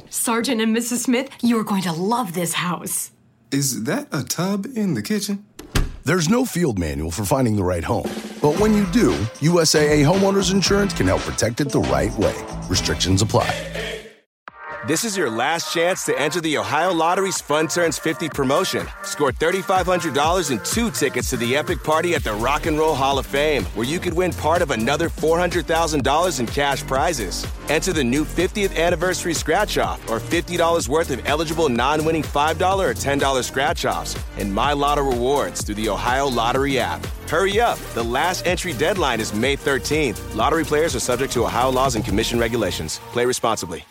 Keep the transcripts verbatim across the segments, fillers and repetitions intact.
Sergeant and Missus Smith, you're going to love this house. Is that a tub in the kitchen? There's no field manual for finding the right home. But when you do, U S A A Homeowners Insurance can help protect it the right way. Restrictions apply. This is your last chance to enter the Ohio Lottery's Fun Turns fifty promotion. Score three thousand five hundred dollars and two tickets to the epic party at the Rock and Roll Hall of Fame, where you could win part of another four hundred thousand dollars in cash prizes. Enter the new fiftieth anniversary scratch-off or fifty dollars worth of eligible non-winning five dollars or ten dollars scratch-offs and My Lotto rewards through the Ohio Lottery app. Hurry up. The last entry deadline is May thirteenth. Lottery players are subject to Ohio laws and commission regulations. Play responsibly.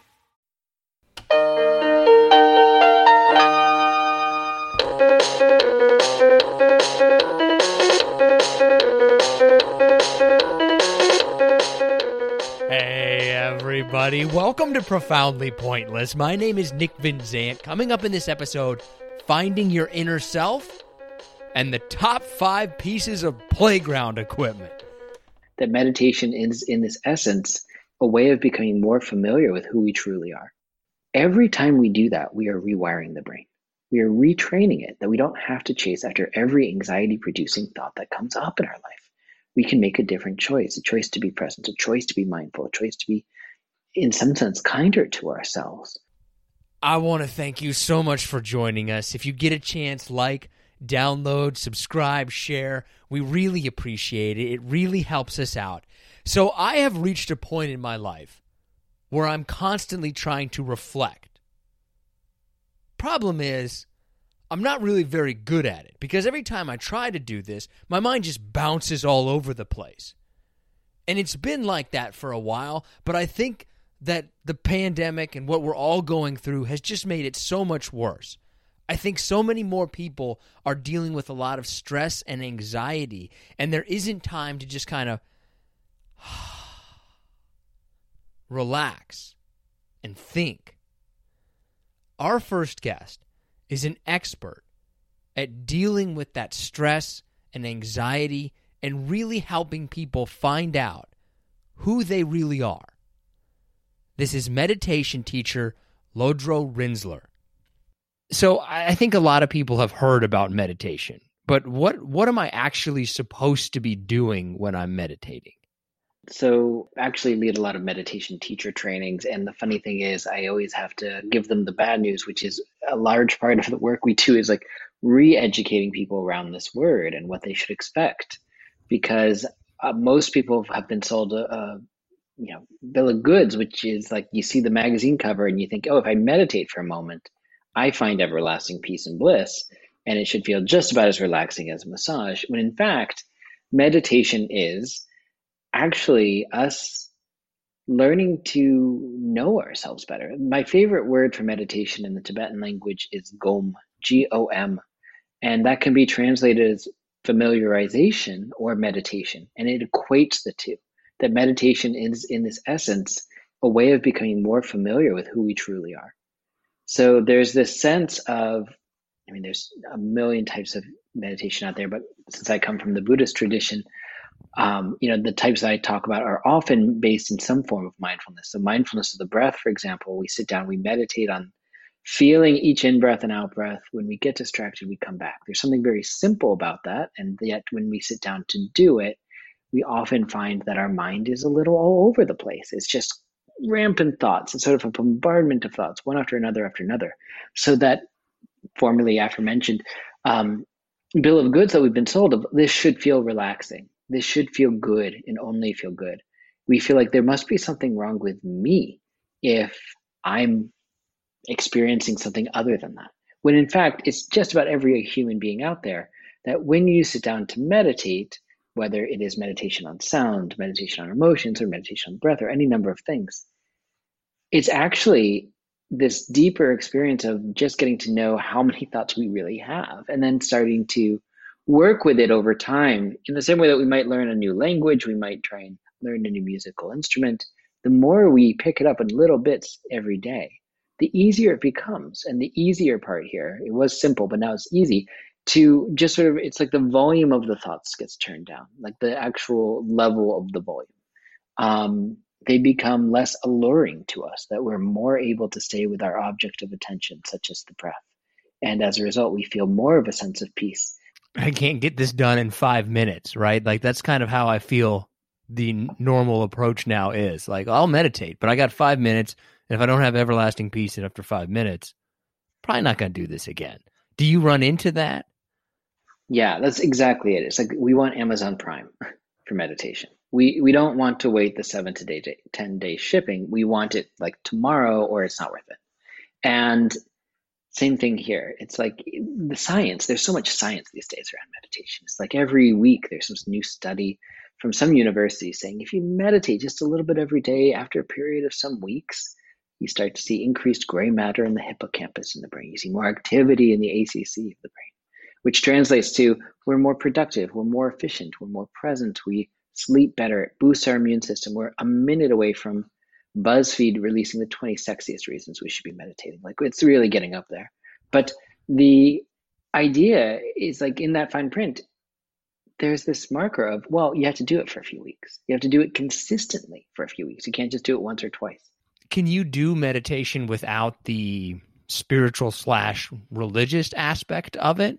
Hey everybody, welcome to Profoundly Pointless. My name is Nick Van Zant. Coming up in this episode, finding your inner self and the top five pieces of playground equipment. That meditation is, in this essence, a way of becoming more familiar with who we truly are. Every time we do that, we are rewiring the brain. We are retraining it that we don't have to chase after every anxiety-producing thought that comes up in our life. We can make a different choice, a choice to be present, a choice to be mindful, a choice to be, in some sense, kinder to ourselves. I want to thank you so much for joining us. If you get a chance, like, download, subscribe, share. We really appreciate it. It really helps us out. So I have reached a point in my life where I'm constantly trying to reflect. Problem is, I'm not really very good at it because every time I try to do this, my mind just bounces all over the place. And it's been like that for a while, but I think that the pandemic and what we're all going through has just made it so much worse. I think so many more people are dealing with a lot of stress and anxiety, and there isn't time to just kind of relax and think. Our first guest is an expert at dealing with that stress and anxiety and really helping people find out who they really are. This is meditation teacher Lodro Rinzler. So I think a lot of people have heard about meditation, but what what am I actually supposed to be doing when I'm meditating? So actually lead a lot of meditation teacher trainings. And the funny thing is I always have to give them the bad news, which is a large part of the work we do is like re-educating people around this word and what they should expect. Because uh, most people have been sold a, a you know, bill of goods, which is like you see the magazine cover and you think, oh, if I meditate for a moment, I find everlasting peace and bliss. And it should feel just about as relaxing as a massage. When in fact, meditation is actually us learning to know ourselves better. My favorite word for meditation in the Tibetan language is gom, G O M. And that can be translated as familiarization or meditation. And it equates the two. That meditation is, in this essence, a way of becoming more familiar with who we truly are. So there's this sense of, I mean, there's a million types of meditation out there, but since I come from the Buddhist tradition, Um, you know, the types that I talk about are often based in some form of mindfulness. So mindfulness of the breath, for example, we sit down, we meditate on feeling each in-breath and out-breath. When we get distracted, we come back. There's something very simple about that. And yet when we sit down to do it, we often find that our mind is a little all over the place. It's just rampant thoughts. It's sort of a bombardment of thoughts, one after another after another. So that formerly aforementioned um, bill of goods that we've been sold of, this should feel relaxing. This should feel good and only feel good. We feel like there must be something wrong with me if I'm experiencing something other than that. When in fact, it's just about every human being out there that when you sit down to meditate, whether it is meditation on sound, meditation on emotions, or meditation on breath, or any number of things, it's actually this deeper experience of just getting to know how many thoughts we really have, and then starting to work with it over time in the same way that we might learn a new language, we might try and learn a new musical instrument. The more we pick it up in little bits every day, the easier it becomes. And the easier part here, it was simple, but now it's easy to just sort of, it's like the volume of the thoughts gets turned down, like the actual level of the volume. Um, they become less alluring to us, that we're more able to stay with our object of attention, such as the breath. And as a result, we feel more of a sense of peace. I can't get this done in five minutes, right? Like that's kind of how I feel the normal approach now is. Like I'll meditate, but I got five minutes. And if I don't have everlasting peace after five minutes, probably not going to do this again. Do you run into that? Yeah, that's exactly it. It's like we want Amazon Prime for meditation. We we don't want to wait the seven to day, ten day shipping. We want it like tomorrow or it's not worth it. And same thing here. It's like the science, there's so much science these days around meditation. It's like every week there's some new study from some university saying if you meditate just a little bit every day after a period of some weeks, you start to see increased gray matter in the hippocampus in the brain. You see more activity in the A C C of the brain, which translates to we're more productive, we're more efficient, we're more present, we sleep better, it boosts our immune system. We're a minute away from BuzzFeed releasing the twenty sexiest reasons we should be meditating. Like it's really getting up there. But the idea is like in that fine print, there's this marker of, well, you have to do it for a few weeks. You have to do it consistently for a few weeks. You can't just do it once or twice. Can you do meditation without the spiritual slash religious aspect of it?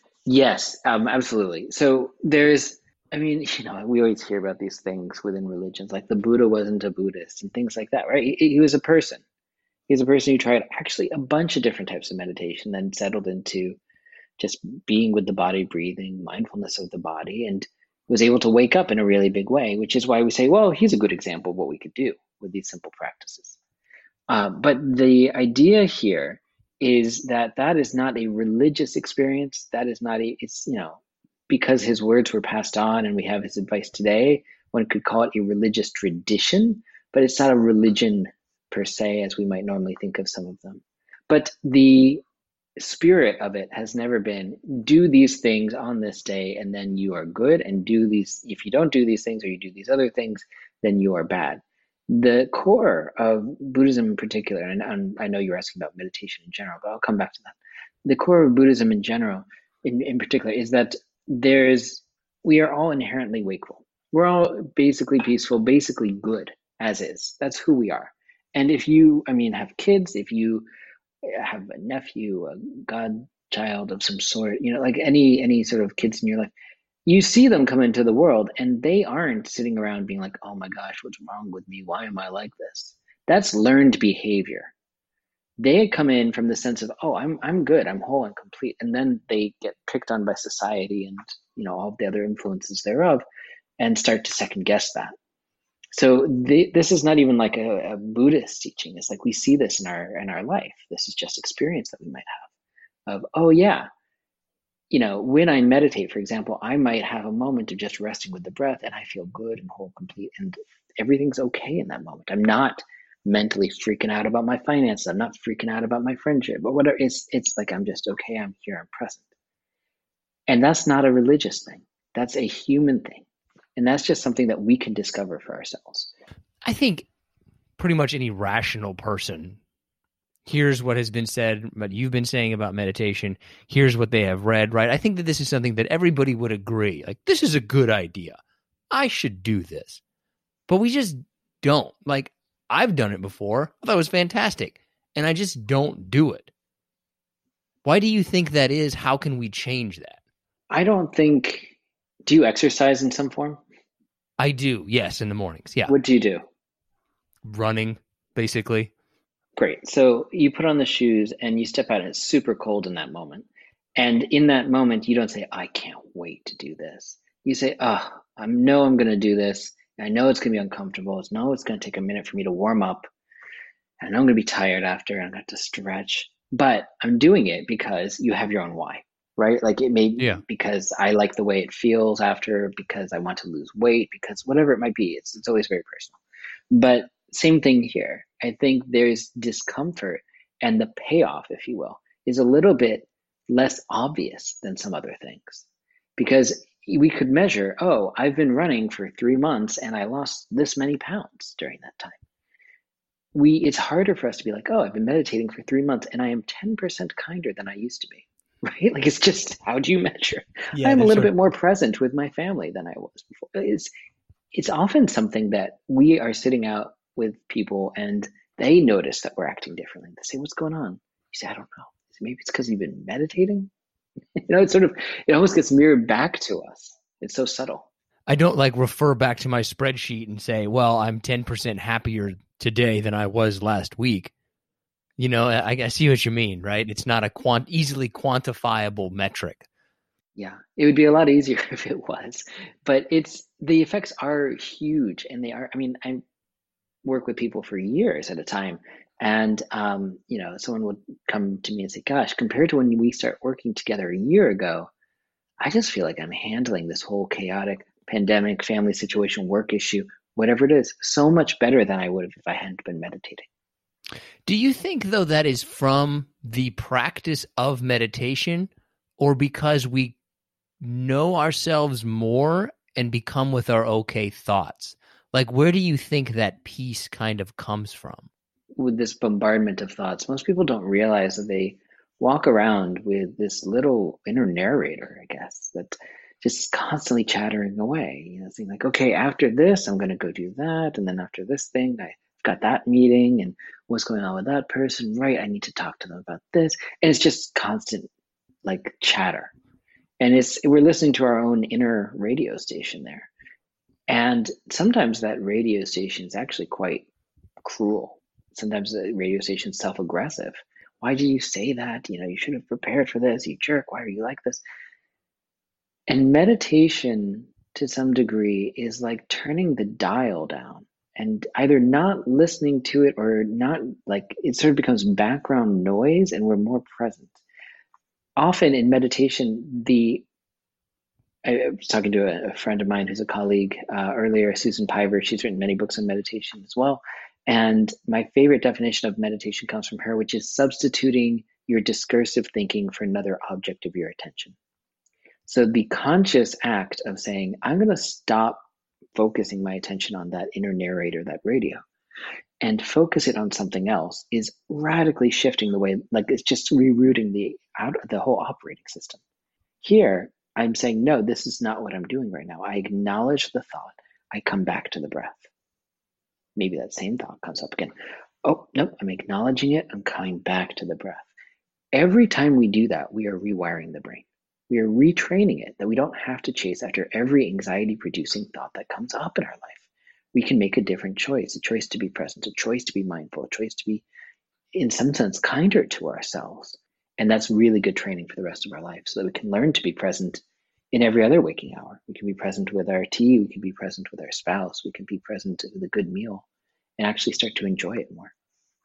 Yes, um, absolutely. So there's, I mean, you know, we always hear about these things within religions, like the Buddha wasn't a Buddhist and things like that, right? He, he was a person. He was a person who tried actually a bunch of different types of meditation, then settled into just being with the body, breathing, mindfulness of the body, and was able to wake up in a really big way, which is why we say, well, he's a good example of what we could do with these simple practices. Uh, but the idea here is that that is not a religious experience. That is not a, it's, you know, because his words were passed on and we have his advice today, one could call it a religious tradition, but it's not a religion per se, as we might normally think of some of them. But the spirit of it has never been do these things on this day and then you are good, and do these, if you don't do these things or you do these other things, then you are bad. The core of Buddhism in particular, and, and I know you're asking about meditation in general, but I'll come back to that. The core of Buddhism in general, in, in particular, is that there's, we are all inherently wakeful. We're all basically peaceful, basically good as is. That's who we are. And if you, I mean, have kids, if you have a nephew, a godchild of some sort, you know, like any any sort of kids in your life, you see them come into the world and they aren't sitting around being like, oh my gosh, what's wrong with me? Why am I like this? That's learned behavior. They come in from the sense of, oh, I'm I'm good, I'm whole and complete. And then they get picked on by society and, you know, all the other influences thereof and start to second guess that. So they, this is not even like a, a Buddhist teaching. It's like we see this in our in our life. This is just experience that we might have of, oh yeah, you know, when I meditate, for example, I might have a moment of just resting with the breath and I feel good and whole, complete, and everything's okay in that moment. I'm not mentally freaking out about my finances. I'm not freaking out about my friendship, but whatever. It's, it's like, I'm just okay. I'm here. I'm present. And that's not a religious thing. That's a human thing. And that's just something that we can discover for ourselves. I think pretty much any rational person hears what has been said, what you've been saying about meditation, here's what they have read, right? I think that this is something that everybody would agree. Like, this is a good idea. I should do this. But we just don't. Like, I've done it before. I thought it was fantastic. And I just don't do it. Why do you think that is? How can we change that? I don't think... Do you exercise in some form? I do, yes, in the mornings, yeah. What do you do? Running, basically. Great. So you put on the shoes and you step out and it's super cold in that moment. And in that moment, you don't say, I can't wait to do this. You say, oh, I know I'm going to do this. I know it's going to be uncomfortable. I know it's going to take a minute for me to warm up. I know I'm going to be tired after. I'm going to have to stretch. But I'm doing it because you have your own why. Right? Like it may be yeah. because I like the way it feels after, because I want to lose weight, because whatever it might be, it's it's always very personal. But same thing here. I think there's discomfort, and the payoff, if you will, is a little bit less obvious than some other things. Because we could measure, oh, I've been running for three months and I lost this many pounds during that time. We it's harder for us to be like, oh, I've been meditating for three months and I am ten percent kinder than I used to be. Right? Like, it's just, how do you measure? Yeah, I'm a little bit more present with my family than I was before. It's, it's often something that we are sitting out with people and they notice that we're acting differently. They say, what's going on? You say, I don't know. Maybe it's because you've been meditating. You know, it's sort of, it almost gets mirrored back to us. It's so subtle. I don't like refer back to my spreadsheet and say, well, I'm ten percent happier today than I was last week. You know, I, I see what you mean, right? It's not a quant easily quantifiable metric. Yeah, it would be a lot easier if it was, but it's, the effects are huge, and they are, I mean, I work with people for years at a time, and, um, you know, someone would come to me and say, gosh, compared to when we start working together a year ago, I just feel like I'm handling this whole chaotic pandemic, family situation, work issue, whatever it is, so much better than I would have if I hadn't been meditating. Do you think, though, that is from the practice of meditation, or because we know ourselves more and become with our okay thoughts? Like, where do you think that peace kind of comes from? With this bombardment of thoughts, most people don't realize that they walk around with this little inner narrator, I guess, that just constantly chattering away, you know, saying like, okay, after this, I'm going to go do that. And then after this thing, I've got that meeting, and what's going on with that person, right? I need to talk to them about this. And it's just constant like chatter. And it's, we're listening to our own inner radio station there. And sometimes that radio station is actually quite cruel. Sometimes the radio station is self-aggressive. Why do you say that? You know, you should have prepared for this, you jerk. Why are you like this? And meditation, to some degree, is like turning the dial down and either not listening to it or not, like, it sort of becomes background noise and we're more present. Often in meditation, the I was talking to a, a friend of mine who's a colleague uh, earlier, Susan Piver. She's written many books on meditation as well. And my favorite definition of meditation comes from her, which is substituting your discursive thinking for another object of your attention. So the conscious act of saying, I'm going to stop focusing my attention on that inner narrator, that radio, and focus it on something else, is radically shifting the way, like it's just rerouting the out the whole operating system. Here, I'm saying, no, this is not what I'm doing right now. I acknowledge the thought. I come back to the breath. Maybe that same thought comes up again. Oh, nope, I'm acknowledging it. I'm coming back to the breath. Every time we do that, we are rewiring the brain. We are retraining it that we don't have to chase after every anxiety-producing thought that comes up in our life. We can make a different choice, a choice to be present, a choice to be mindful, a choice to be, in some sense, kinder to ourselves. And that's really good training for the rest of our life, so that we can learn to be present in every other waking hour. We can be present with our tea, we can be present with our spouse, we can be present with a good meal, and actually start to enjoy it more.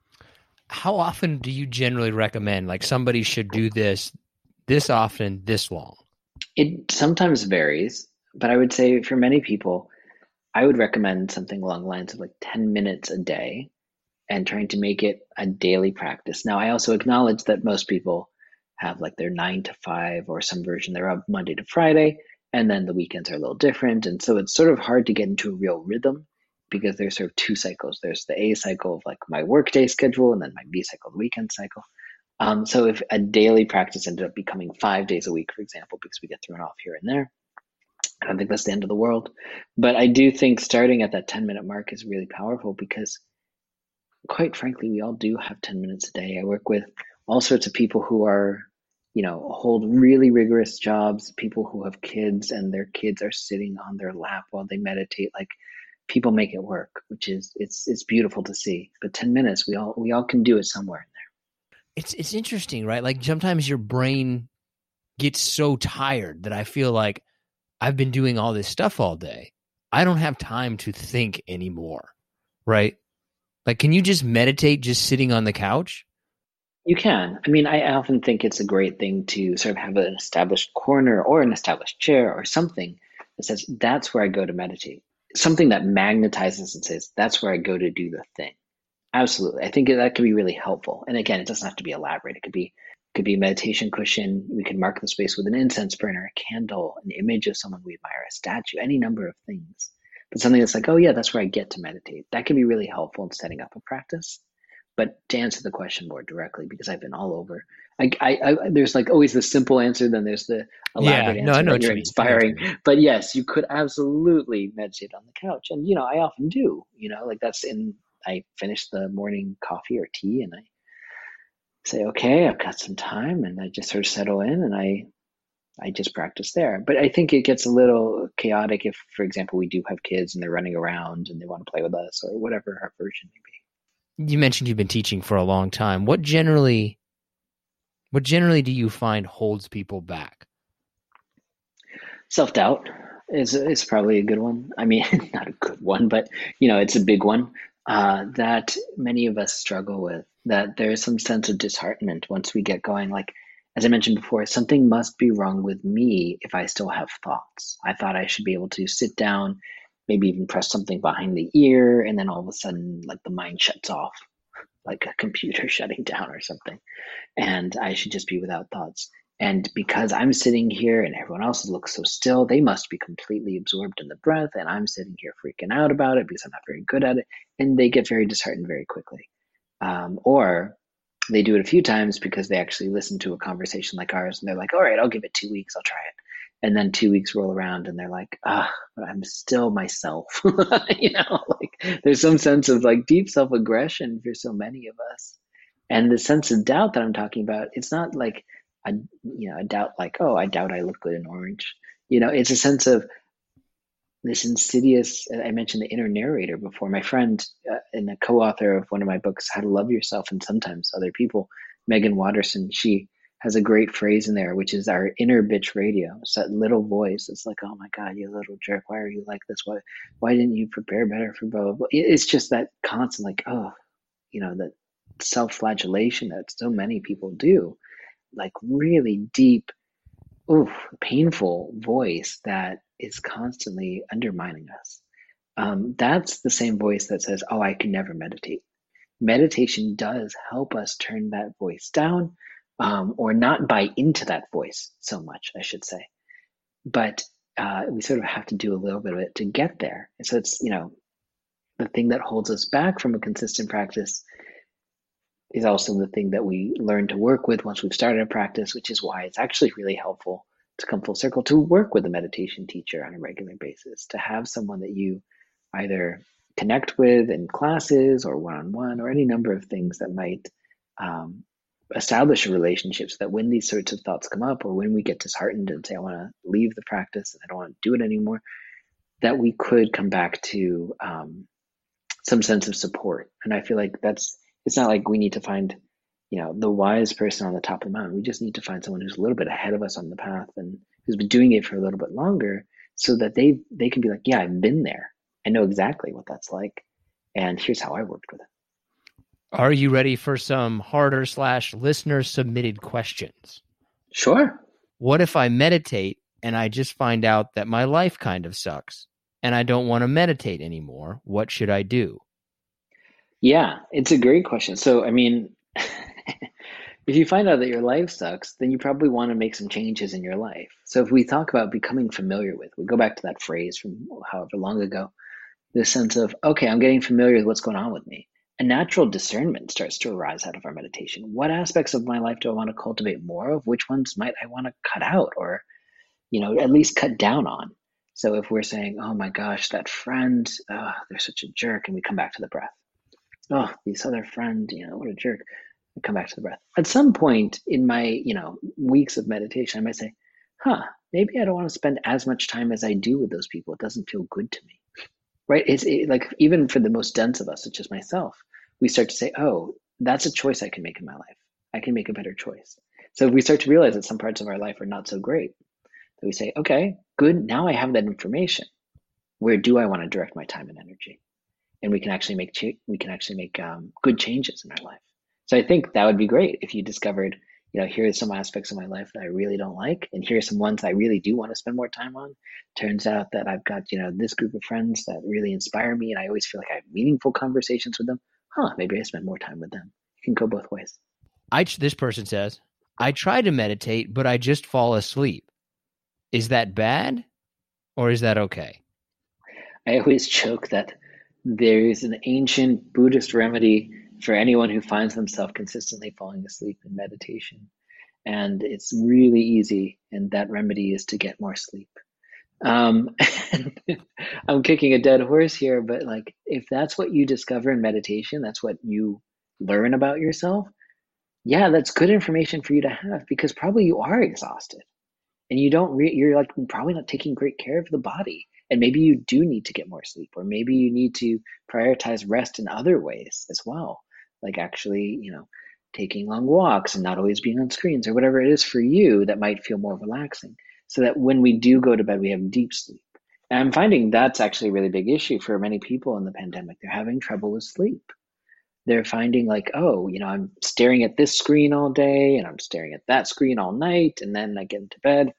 How often do you generally recommend, like, somebody should do this this often, this long? It sometimes varies, but I would say for many people, I would recommend something along the lines of like ten minutes a day and trying to make it a daily practice. Now, I also acknowledge that most people have like their nine to five or some version. They're up Monday to Friday, and then the weekends are a little different. And so it's sort of hard to get into a real rhythm because there's sort of two cycles. There's the A cycle of like my workday schedule, and then my B cycle, the weekend cycle. Um, so if a daily practice ended up becoming five days a week, for example, because we get thrown off here and there, I don't think that's the end of the world. But I do think starting at that ten minute mark is really powerful because, quite frankly, we all do have ten minutes a day. I work with all sorts of people who are, you know, hold really rigorous jobs, people who have kids and their kids are sitting on their lap while they meditate. Like, people make it work, which is, it's it's beautiful to see. But ten minutes, we all we all can do it somewhere in there. It's it's interesting, right? Like, sometimes your brain gets so tired that I feel like I've been doing all this stuff all day. I don't have time to think anymore, right? Like, can you just meditate just sitting on the couch? You can. I mean, I often think it's a great thing to sort of have an established corner or an established chair or something that says, that's where I go to meditate. Something that magnetizes and says, that's where I go to do the thing. Absolutely. I think that could be really helpful. And again, it doesn't have to be elaborate. It could be could be a meditation cushion. We can mark the space with an incense burner, a candle, an image of someone we admire, a statue, any number of things. But something that's like, oh yeah, that's where I get to meditate. That can be really helpful in setting up a practice. But to answer the question more directly, because I've been all over, I, I, I there's like always the simple answer, then there's the elaborate Yeah, no, answer I know that what you you're mean. I know what you inspiring. But yes, you could absolutely meditate on the couch. And, you know, I often do, you know, like that's in, I finish the morning coffee or tea and I say, okay, I've got some time, and I just sort of settle in and I, I just practice there. But I think it gets a little chaotic if, for example, we do have kids and they're running around and they want to play with us or whatever our version may be. You mentioned you've been teaching for a long time. What generally, what generally do you find holds people back? Self-doubt is is probably a good one. I mean, not a good one, but you know, it's a big one uh, that many of us struggle with. That there is some sense of disheartenment once we get going. Like, as I mentioned before, something must be wrong with me if I still have thoughts. I thought I should be able to sit down, maybe even press something behind the ear, and then all of a sudden, like the mind shuts off, like a computer shutting down or something, and I should just be without thoughts. And because I'm sitting here and everyone else looks so still, they must be completely absorbed in the breath, and I'm sitting here freaking out about it because I'm not very good at it, and they get very disheartened very quickly. Um, or they do it a few times because they actually listen to a conversation like ours, and they're like, all right, I'll give it two weeks, I'll try it. And then two weeks roll around and they're like, ah, but I'm still myself. You know, like there's some sense of like deep self-aggression for so many of us. And the sense of doubt that I'm talking about, it's not like a, you know, a doubt like, oh, I doubt I look good in orange. You know, it's a sense of this insidious, I mentioned the inner narrator before. My friend uh, and a co-author of one of my books, How to Love Yourself and Sometimes Other People, Megan Watterson, she has a great phrase in there, which is our inner bitch radio. It's that little voice. It's like, oh my God, you little jerk. Why are you like this? Why, why didn't you prepare better for blah, blah, blah? It's just that constant, like, oh, you know, that self-flagellation that so many people do, like really deep, oof, painful voice that is constantly undermining us. Um, that's the same voice that says, oh, I can never meditate. Meditation does help us turn that voice down, um, or not buy into that voice so much, I should say. But uh, we sort of have to do a little bit of it to get there. And so it's, you know, the thing that holds us back from a consistent practice is also the thing that we learn to work with once we've started a practice, which is why it's actually really helpful to come full circle, to work with a meditation teacher on a regular basis, to have someone that you either connect with in classes or one-on-one or any number of things that might um, establish a relationship, so that when these sorts of thoughts come up or when we get disheartened and say, I want to leave the practice and I don't want to do it anymore, that we could come back to um, some sense of support. And I feel like that's, it's not like we need to find, you know, the wise person on the top of the mountain. We just need to find someone who's a little bit ahead of us on the path and who's been doing it for a little bit longer, so that they they can be like, yeah, I've been there. I know exactly what that's like. And here's how I worked with it. Are you ready for some harder slash listener submitted questions? Sure. What if I meditate and I just find out that my life kind of sucks and I don't want to meditate anymore? What should I do? Yeah, it's a great question. So, I mean, if you find out that your life sucks, then you probably want to make some changes in your life. So if we talk about becoming familiar with, we go back to that phrase from however long ago, the sense of, okay, I'm getting familiar with what's going on with me. A natural discernment starts to arise out of our meditation. What aspects of my life do I want to cultivate more of? Which ones might I want to cut out or, you know, at least cut down on? So if we're saying, oh my gosh, that friend, oh, they're such a jerk, and we come back to the breath. Oh, this other friend, you know, what a jerk. And come back to the breath. At some point in my, you know, weeks of meditation, I might say, huh, maybe I don't want to spend as much time as I do with those people. It doesn't feel good to me, right? It's it, like, even for the most dense of us, such as myself, we start to say, oh, that's a choice I can make in my life. I can make a better choice. So if we start to realize that some parts of our life are not so great, then we say, okay, good. Now I have that information. Where do I want to direct my time and energy? And we can actually make ch- we can actually make um, good changes in our life. So I think that would be great if you discovered, you know, here are some aspects of my life that I really don't like, and here are some ones I really do want to spend more time on. Turns out that I've got, you know, this group of friends that really inspire me, and I always feel like I have meaningful conversations with them. Huh, maybe I spend more time with them. It can go both ways. I this person says, I try to meditate, but I just fall asleep. Is that bad, or is that okay? I always joke that there is an ancient Buddhist remedy for anyone who finds themselves consistently falling asleep in meditation. And it's really easy. And that remedy is to get more sleep. Um, I'm kicking a dead horse here, but like, if that's what you discover in meditation, that's what you learn about yourself. Yeah, that's good information for you to have, because probably you are exhausted and you don't, re- you're like probably not taking great care of the body. And maybe you do need to get more sleep, or maybe you need to prioritize rest in other ways as well. Like actually, you know, taking long walks and not always being on screens, or whatever it is for you that might feel more relaxing, so that when we do go to bed, we have deep sleep. And I'm finding that's actually a really big issue for many people in the pandemic. They're having trouble with sleep. They're finding like, oh, you know, I'm staring at this screen all day and I'm staring at that screen all night. And then I get into bed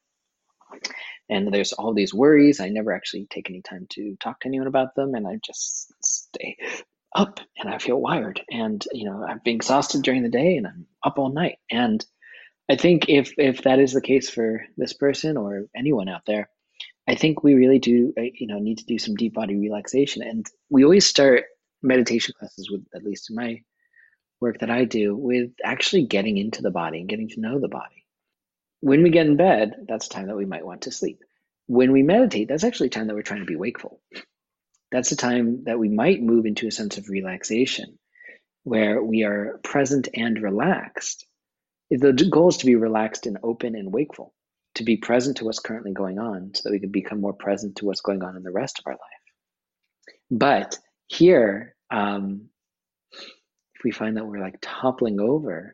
and there's all these worries. I never actually take any time to talk to anyone about them. And I just stay up and I feel wired. And, you know, I'm being exhausted during the day and I'm up all night. And I think if if that is the case for this person or anyone out there, I think we really do, you know, need to do some deep body relaxation. And we always start meditation classes with, at least in my work that I do, with actually getting into the body and getting to know the body. When we get in bed, that's time that we might want to sleep. When we meditate, that's actually time that we're trying to be wakeful. That's the time that we might move into a sense of relaxation, where we are present and relaxed. The goal is to be relaxed and open and wakeful, to be present to what's currently going on, so that we can become more present to what's going on in the rest of our life. But here, um, if we find that we're like toppling over,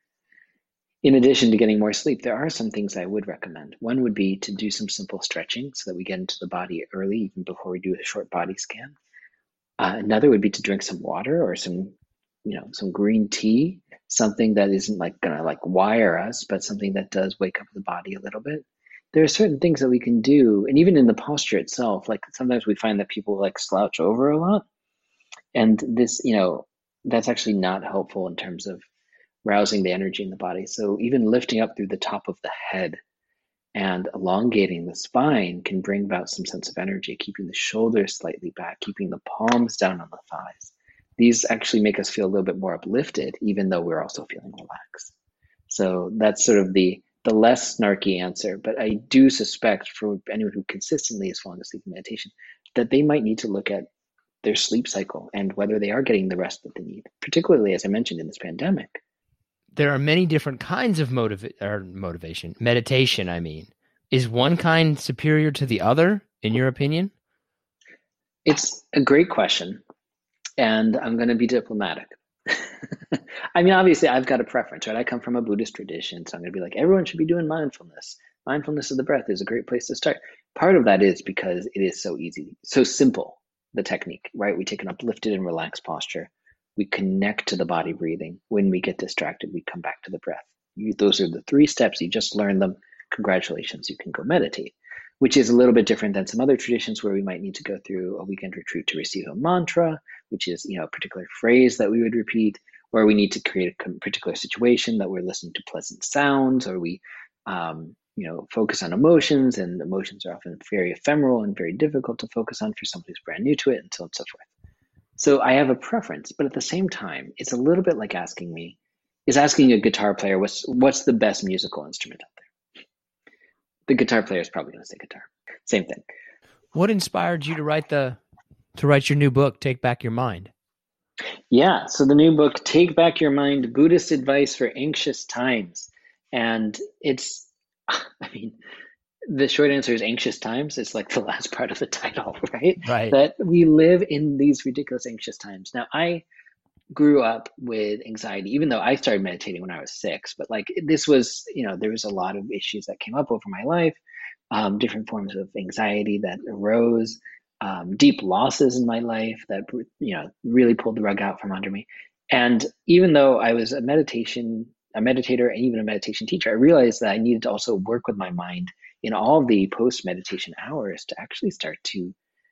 in addition to getting more sleep, there are some things I would recommend. One would be to do some simple stretching so that we get into the body early, even before we do a short body scan. Uh, another would be to drink some water or some, you know, some green tea, something that isn't like gonna like wire us, but something that does wake up the body a little bit. There are certain things that we can do, and even in the posture itself, like sometimes we find that people like slouch over a lot. And this, you know, that's actually not helpful in terms of rousing the energy in the body. So even lifting up through the top of the head and elongating the spine can bring about some sense of energy, keeping the shoulders slightly back, keeping the palms down on the thighs. These actually make us feel a little bit more uplifted, even though we're also feeling relaxed. So that's sort of the, the less snarky answer. But I do suspect for anyone who consistently is falling asleep in meditation, that they might need to look at their sleep cycle and whether they are getting the rest that they need, particularly, as I mentioned, in this pandemic. There are many different kinds of motiva- or motivation, meditation, I mean. Is one kind superior to the other, in your opinion? It's a great question, and I'm going to be diplomatic. I mean, obviously, I've got a preference, right? I come from a Buddhist tradition, so I'm going to be like, everyone should be doing mindfulness. Mindfulness of the breath is a great place to start. Part of that is because it is so easy, so simple, the technique, right? We take an uplifted and relaxed posture. We connect to the body breathing. When we get distracted, we come back to the breath. You, those are the three steps. You just learned them. Congratulations, you can go meditate, which is a little bit different than some other traditions where we might need to go through a weekend retreat to receive a mantra, which is, you know, a particular phrase that we would repeat, or we need to create a particular situation that we're listening to pleasant sounds, or we, um, you know, focus on emotions, and emotions are often very ephemeral and very difficult to focus on for somebody who's brand new to it, and so on and so forth. So I have a preference, but at the same time, it's a little bit like asking me, is asking a guitar player, what's what's the best musical instrument out there? The guitar player is probably going to say guitar. Same thing. What inspired you to write the to write your new book, Take Back Your Mind? Yeah, so the new book, Take Back Your Mind, Buddhist Advice for Anxious Times. And it's, I mean, the short answer is anxious times. It's like the last part of the title, right? Right. That we live in these ridiculous anxious times. Now, I grew up with anxiety, even though I started meditating when I was six, but like this was, you know, there was a lot of issues that came up over my life, um, different forms of anxiety that arose, um, deep losses in my life that, you know, really pulled the rug out from under me. And even though I was a meditation, a meditator, and even a meditation teacher, I realized that I needed to also work with my mind in all the post-meditation hours to actually start to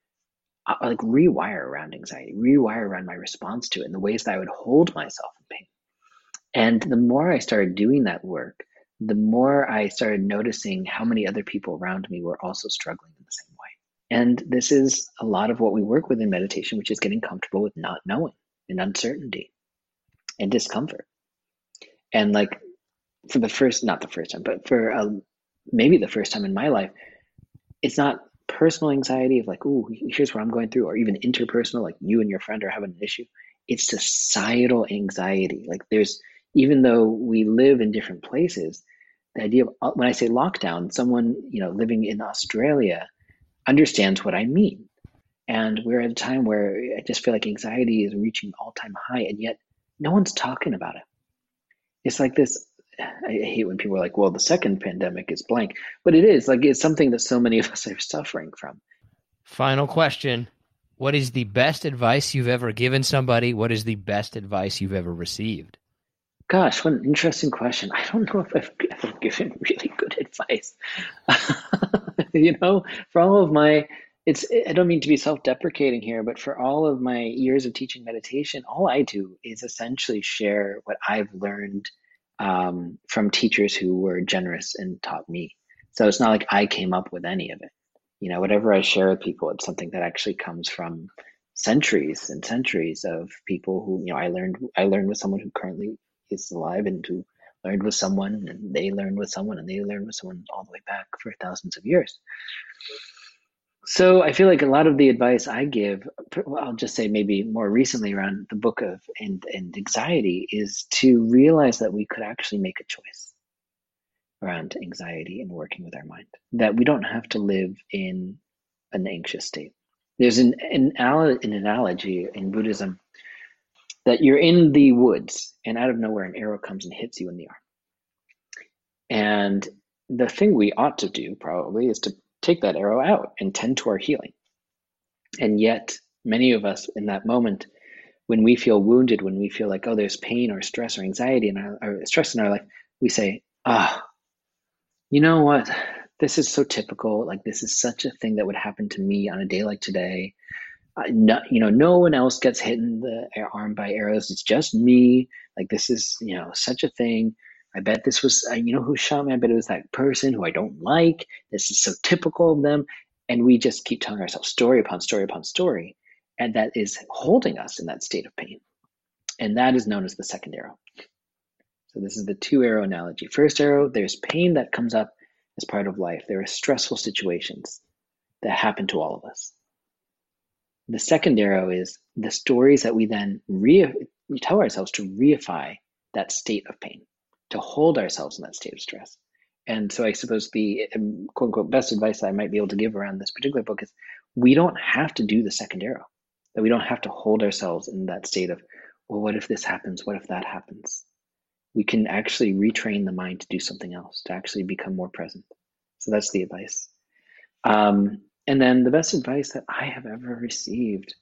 uh, like rewire around anxiety, rewire around my response to it, and the ways that I would hold myself in pain. And the more I started doing that work, the more I started noticing how many other people around me were also struggling in the same way. And this is a lot of what we work with in meditation, which is getting comfortable with not knowing and uncertainty. and discomfort. And like for the first, not the first time, but for uh, maybe the first time in my life, it's not personal anxiety of like, oh, here's what I'm going through, or even interpersonal, like you and your friend are having an issue. It's societal anxiety. Like there's, even though we live in different places, the idea of, when I say lockdown, someone, you know, living in Australia understands what I mean. And we're at a time where I just feel like anxiety is reaching all-time high, and yet no one's talking about it. It's like this, I hate when people are like, well, the second pandemic is blank, but it is like, it's something that so many of us are suffering from. Final question. What is the best advice you've ever given somebody? What is the best advice you've ever received? Gosh, what an interesting question. I don't know if I've ever given really good advice. You know, for all of my, it's, I don't mean to be self-deprecating here, but for all of my years of teaching meditation, all I do is essentially share what I've learned um, from teachers who were generous and taught me. So it's not like I came up with any of it. You know, whatever I share with people, it's something that actually comes from centuries and centuries of people who, you know, I learned, I learned with someone who currently is alive, and who learned with someone, and they learned with someone, and they learned with someone all the way back for thousands of years. So I feel like a lot of the advice I give, well, I'll just say maybe more recently around the book of and, and anxiety, is to realize that we could actually make a choice around anxiety and working with our mind, that we don't have to live in an anxious state. There's an, an, an analogy in Buddhism that you're in the woods and out of nowhere an arrow comes and hits you in the arm. And the thing we ought to do probably is to take that arrow out and tend to our healing. And yet many of us in that moment, when we feel wounded, when we feel like, oh, there's pain or stress or anxiety in our, or stress in our life, we say, ah, oh, you know what? This is so typical. Like, this is such a thing that would happen to me on a day like today. Uh, no, you know, no one else gets hit in the arm by arrows. It's just me. Like, this is, you know, such a thing. I bet this was, uh, you know, who shot me? I bet it was that person who I don't like. This is so typical of them. And we just keep telling ourselves story upon story upon story. And that is holding us in that state of pain. And that is known as the second arrow. So this is the two arrow analogy. First arrow, there's pain that comes up as part of life. There are stressful situations that happen to all of us. The second arrow is the stories that we then re- we tell ourselves to reify that state of pain, to hold ourselves in that state of stress. And so I suppose the um, quote unquote best advice that I might be able to give around this particular book is we don't have to do the second arrow, that we don't have to hold ourselves in that state of, well, what if this happens? What if that happens? We can actually retrain the mind to do something else, to actually become more present. So that's the advice. Um, and then the best advice that I have ever received.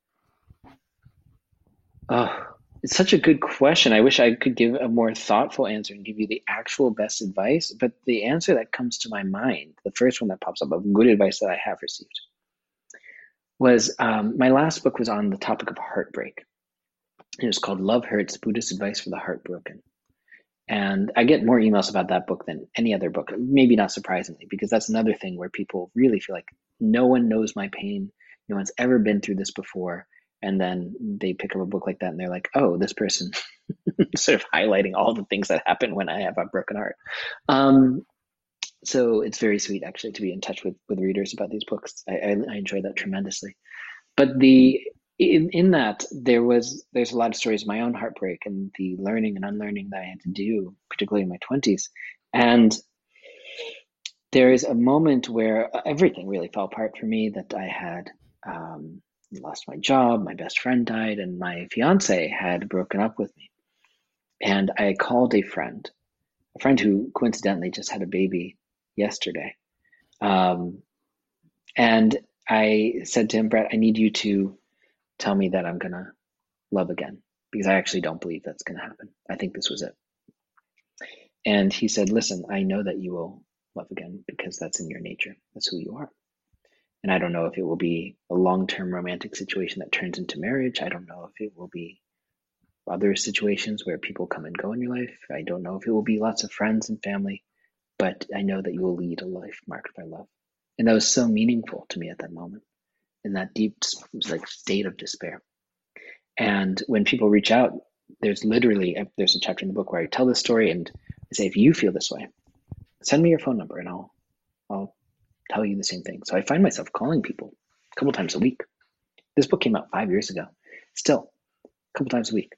Oh, it's such a good question. I wish I could give a more thoughtful answer and give you the actual best advice. But the answer that comes to my mind, the first one that pops up of good advice that I have received, was um, my last book was on the topic of heartbreak. It was called Love Hurts, Buddhist Advice for the Heartbroken. And I get more emails about that book than any other book, maybe not surprisingly, because that's another thing where people really feel like no one knows my pain. No one's ever been through this before. And then they pick up a book like that and they're like, oh, this person sort of highlighting all the things that happen when I have a broken heart. Um, so it's very sweet, actually, to be in touch with, with readers about these books. I, I, I enjoy that tremendously. But the in, in that, there was there's a lot of stories of my own heartbreak and the learning and unlearning that I had to do, particularly in my twenties. And there is a moment where everything really fell apart for me, that I had um, lost my job, my best friend died, and my fiance had broken up with me. And I called a friend, a friend who coincidentally just had a baby yesterday. Um, and I said to him, Brett, I need you to tell me that I'm going to love again, because I actually don't believe that's going to happen. I think this was it. And he said, listen, I know that you will love again because that's in your nature. That's who you are. And I don't know if it will be a long-term romantic situation that turns into marriage. I don't know if it will be other situations where people come and go in your life. I don't know if it will be lots of friends and family, but I know that you will lead a life marked by love. And that was so meaningful to me at that moment, in that deep like state of despair. And when people reach out there's literally, there's a chapter in the book where I tell this story and I say, if you feel this way, send me your phone number and I'll, I'll tell you the same thing. So I find myself calling people a couple times a week. This book came out five years ago. Still, a couple times a week.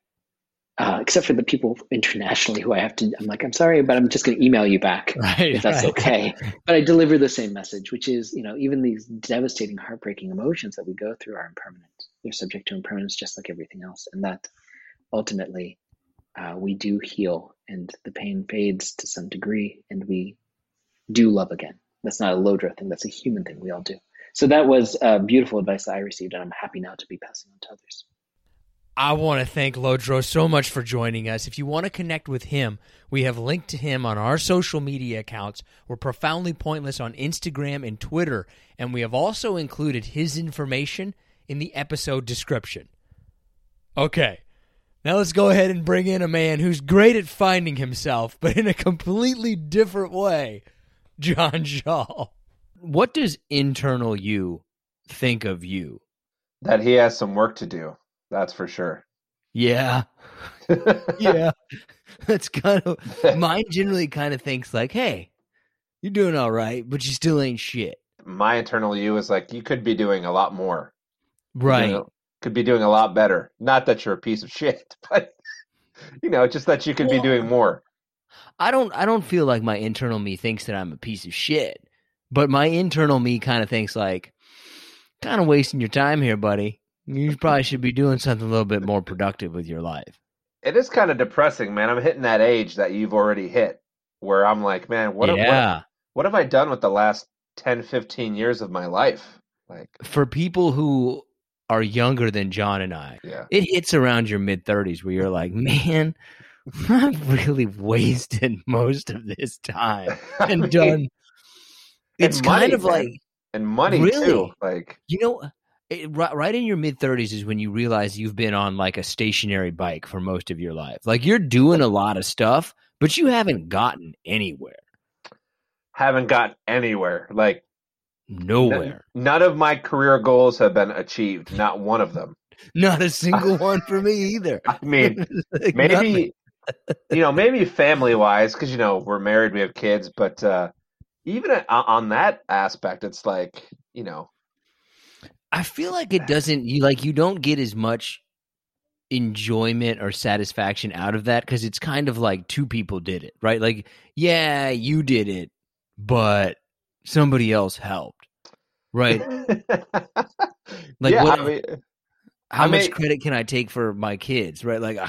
Uh, except for the people internationally who I have to, I'm like, I'm sorry, but I'm just going to email you back right, if that's right. okay. But I deliver the same message, which is, you know, even these devastating, heartbreaking emotions that we go through are impermanent. They're subject to impermanence just like everything else. And that ultimately uh, we do heal and the pain fades to some degree and we do love again. That's not a Lodro thing. That's a human thing. We all do. So that was uh, beautiful advice that I received, and I'm happy now to be passing on to others. I want to thank Lodro so much for joining us. If you want to connect with him, we have linked to him on our social media accounts. We're Profoundly Pointless on Instagram and Twitter, and we have also included his information in the episode description. Okay, now let's go ahead and bring in a man who's great at finding himself, but in a completely different way, John Shaw. What does internal you think of you? That he has some work to do. That's for sure. Yeah. yeah. That's kind of, mine generally kind of thinks like, hey, you're doing all right, but you still ain't shit. My internal you is like, you could be doing a lot more. Right. You know, could be doing a lot better. Not that you're a piece of shit, but, you know, just that you could well, be doing more. I don't, I don't feel like my internal me thinks that I'm a piece of shit, but my internal me kind of thinks like, kind of wasting your time here, buddy. You probably should be doing something a little bit more productive with your life. It is kind of depressing, man. I'm hitting that age that you've already hit where I'm like, man, what, yeah. what, what have I done with the last ten, fifteen years of my life? Like, for people who are younger than John and I, yeah. it hits around your mid-thirties where you're like, man, I've really wasted most of this time and done. It's and kind money, of man. like. And money, really? too. Like, you know, it, right, right in your mid-thirties is when you realize you've been on like a stationary bike for most of your life. Like you're doing a lot of stuff, but you haven't gotten anywhere. Haven't got anywhere. Like nowhere. N- none of my career goals have been achieved. Not one of them. Not a single one for me either. I mean, like maybe, you know, maybe family-wise, because, you know, we're married, we have kids, but uh, even on that aspect, it's like, you know. I feel like it doesn't, you like, you don't get as much enjoyment or satisfaction out of that because it's kind of like two people did it, right? Like, yeah, you did it, but somebody else helped, right? Like, yeah, what, I mean, how I much mean, credit can I take for my kids, right? Like,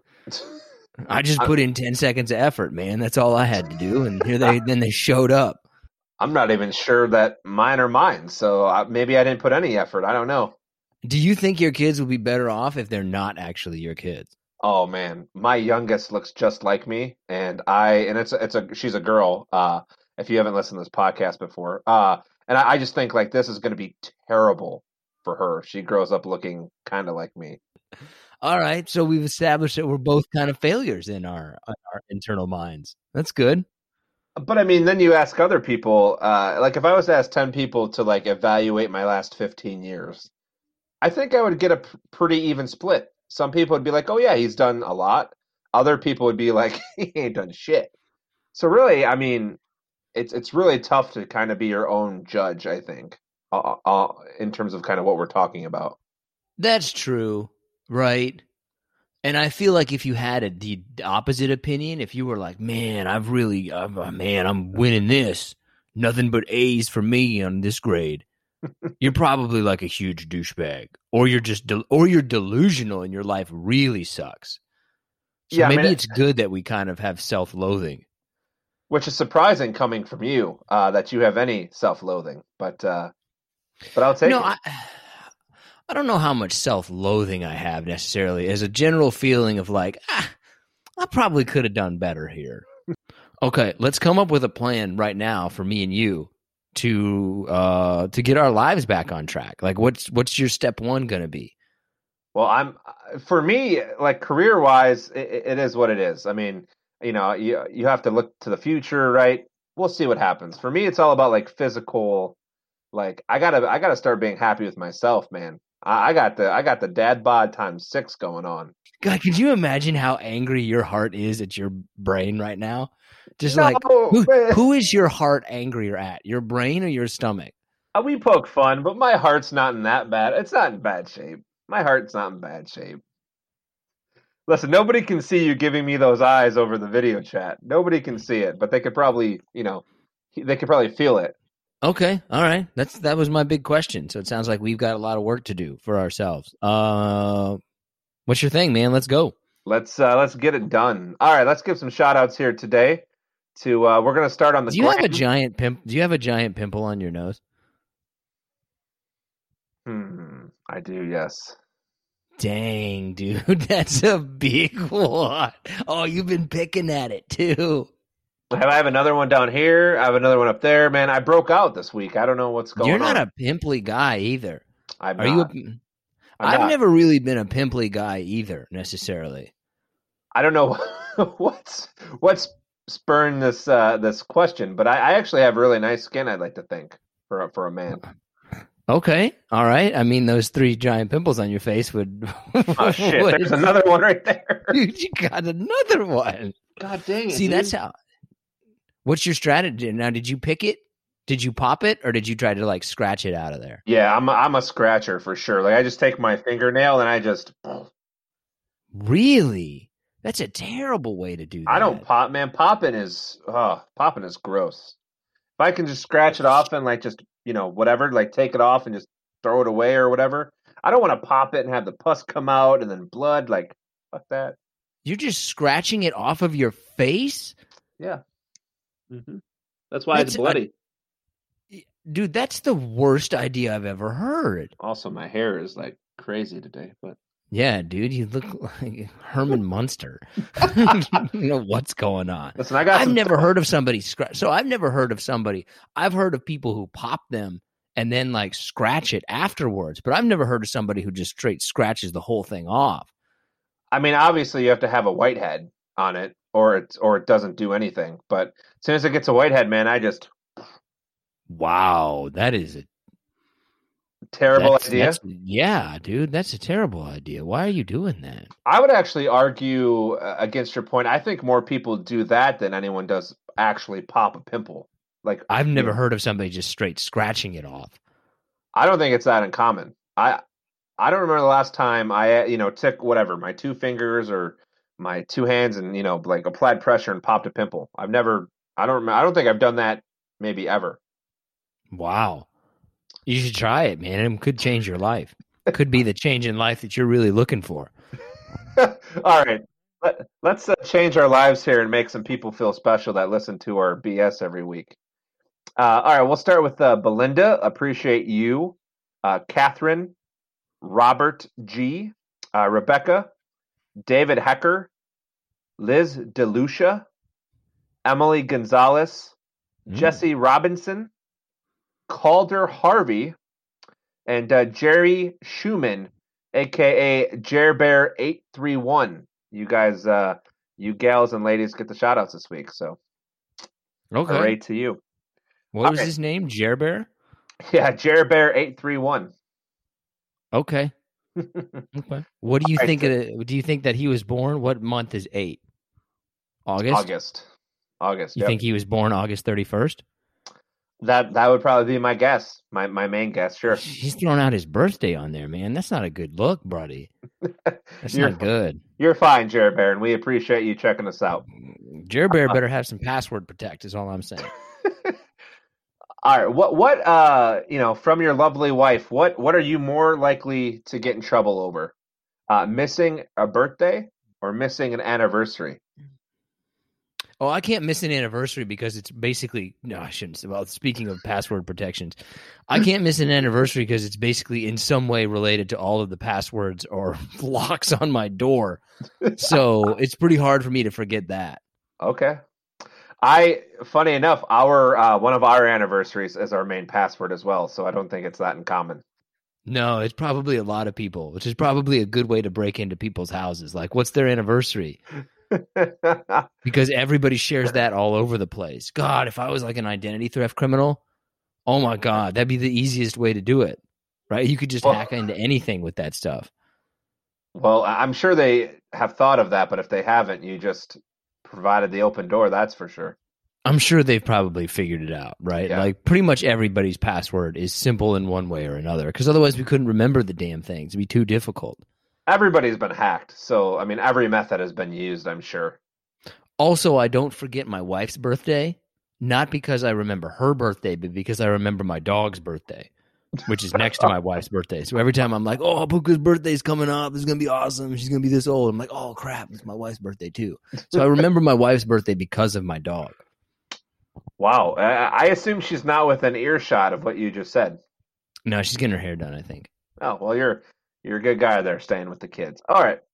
I just put in ten seconds of effort, man. That's all I had to do, and here they then they showed up. I'm not even sure that mine are mine, so I, maybe I didn't put any effort. I don't know. Do you think your kids would be better off if they're not actually your kids? Oh man, my youngest looks just like me, and I and it's it's a she's a girl. Uh, if you haven't listened to this podcast before, uh, and I, I just think like this is going to be terrible for her. She grows up looking kind of like me. All right, so we've established that we're both kind of failures in our in our internal minds. That's good. But I mean, then you ask other people. Uh, like if I was to ask ten people to like evaluate my last fifteen years, I think I would get a p- pretty even split. Some people would be like, "Oh yeah, he's done a lot." Other people would be like, "He ain't done shit." So really, I mean, it's it's really tough to kind of be your own judge. I think, uh, uh, in terms of kind of what we're talking about. That's true, right? And I feel like if you had a the opposite opinion, if you were like, "Man, I've really, uh, man, I'm winning this. Nothing but A's for me on this grade." You're probably like a huge douchebag, or you're just, de- or you're delusional, and your life really sucks. So yeah, maybe I mean, it's good that we kind of have self-loathing, which is surprising coming from you uh, that you have any self-loathing. But, uh, but I'll take no, it. I, I don't know how much self-loathing I have necessarily, as a general feeling of like, ah, I probably could have done better here. Okay, let's come up with a plan right now for me and you to uh to get our lives back on track. Like what's what's your step one gonna be? Well, I'm for me, like career wise, it, it is what it is. I mean, you know, you you have to look to the future, right? We'll see what happens. For me, it's all about like physical. Like I gotta I gotta start being happy with myself, man. I, I got the I got the dad bod times six going on. God, could you imagine how angry your heart is at your brain right now? Just No, like, who, man. who is your heart angrier at? Your brain or your stomach? Uh, We poke fun, but my heart's not in that bad. It's not in bad shape. My heart's not in bad shape. Listen, nobody can see you giving me those eyes over the video chat. Nobody can see it, but they could probably, you know, they could probably feel it. Okay, all right. That's that was my big question. So it sounds like we've got a lot of work to do for ourselves. Uh, what's your thing, man? Let's go. Let's uh, let's get it done. All right, let's give some shout outs here today. To uh, we're gonna start on the. Do you have a gram. giant pimp? Do you have a giant pimple on your nose? Hmm, I do, yes. Dang, dude, that's a big one. Oh, you've been picking at it too. Have I have another one down here? I have another one up there. Man, I broke out this week. I don't know what's going on. You're not a pimply guy either. I'm Are not. you? A, I'm I've not. never really been a pimply guy either, necessarily. I don't know what's what's spurring this uh, this question, but I, I actually have really nice skin. I'd like to think for a, for a man. Okay, all right. I mean, those three giant pimples on your face would. Oh shit! would- There's another one right there. Dude, you got another one. God dang it! See, dude. that's how. What's your strategy now? Did you pick it? Did you pop it, or did you try to like scratch it out of there? Yeah, I'm a, I'm a scratcher for sure. Like I just take my fingernail and I just. Really? That's a terrible way to do that. I don't pop, man. Popping is, oh, popping is gross. If I can just scratch it off and like just, you know, whatever, like take it off and just throw it away or whatever. I don't want to pop it and have the pus come out and then blood. Like, fuck that. You're just scratching it off of your face? Yeah. Mm-hmm. That's why That's it's bloody. a- Dude, that's the worst idea I've ever heard. Also, my hair is like crazy today, but Yeah, dude, you look like Herman Munster. You know what's going on. listen, I got. I've some never stuff- heard of somebody scratch. So I've never heard of somebody. I've heard of people who pop them and then like scratch it afterwards, but I've never heard of somebody who just straight scratches the whole thing off. I mean, obviously, you have to have a whitehead on it, or it or it doesn't do anything. But as soon as it gets a whitehead, man, I just Wow, that is a terrible that's- idea. that's- yeah, dude, that's a terrible idea. Why are you doing that? I would actually argue uh, against your point. I think more people do that than anyone does actually pop a pimple. Like I've never heard of somebody just straight scratching it off. I don't think it's that uncommon. I I don't remember the last time I you know took whatever my two fingers or my two hands and you know like applied pressure and popped a pimple. I've never. I don't. remember, I don't think I've done that maybe ever. Wow. You should try it, man. It could change your life. Could be the change in life that you're really looking for. All right. Let, let's uh, change our lives here and make some people feel special that listen to our B S every week. Uh, all right, we'll start with uh, Belinda. Appreciate you. Uh, Catherine, Robert G, uh, Rebecca, David Hecker, Liz DeLucia, Emily Gonzalez, Mm. Jesse Robinson, Calder Harvey, and uh, Jerry Schumann, aka Jerbear eight three one. You guys, uh, you gals and ladies, get the shout outs this week. So, Okay. hooray to you! What was Okay. his name? Jerbear? Yeah, Jerbear eight three one. Okay. Okay. What do you All right, think? so- Of, do you think that he was born? What month is eight? August. August. August. You yep. think he was born August thirty-first? that that would probably be my guess, my my main guess. Sure. He's throwing out his birthday on there, man. That's not a good look, buddy. That's You're not good. You're fine, Jerbear, and we appreciate you checking us out. Jerbear better have some password protect. Is all I'm saying. All right, what what uh you know from your lovely wife, what what are you more likely to get in trouble over? Uh, missing a birthday or missing an anniversary? Oh, I can't miss an anniversary because it's basically no, I shouldn't say. Well, speaking of password protections, I can't miss an anniversary because it's basically in some way related to all of the passwords or locks on my door. So it's pretty hard for me to forget that. Okay. I funny enough, our uh, one of our anniversaries is our main password as well, so I don't think it's that uncommon. No, it's probably a lot of people, which is probably a good way to break into people's houses. Like, what's their anniversary? Because everybody shares that all over the place. God, if I was like an identity theft criminal, oh my God, that'd be the easiest way to do it, right? You could just Well- hack into anything with that stuff. Well, I- I'm sure they have thought of that, but if they haven't, you just provided the open door, that's for sure. I'm sure they've probably figured it out, right? Yeah. Like pretty much everybody's password is simple in one way or another, because otherwise we couldn't remember the damn things. It'd be too difficult. Everybody's been hacked, so I mean, every method has been used, I'm sure. Also, I don't forget my wife's birthday, not because I remember her birthday, but because I remember my dog's birthday, which is next to my wife's birthday. So every time I'm like, oh, Puka's birthday's coming up. It's going to be awesome. She's going to be this old. I'm like, oh, crap. It's my wife's birthday, too. So I remember my wife's birthday because of my dog. Wow. I, I assume she's not within earshot of what you just said. No, she's getting her hair done, I think. Oh, well, you're you're a good guy there, staying with the kids. All right.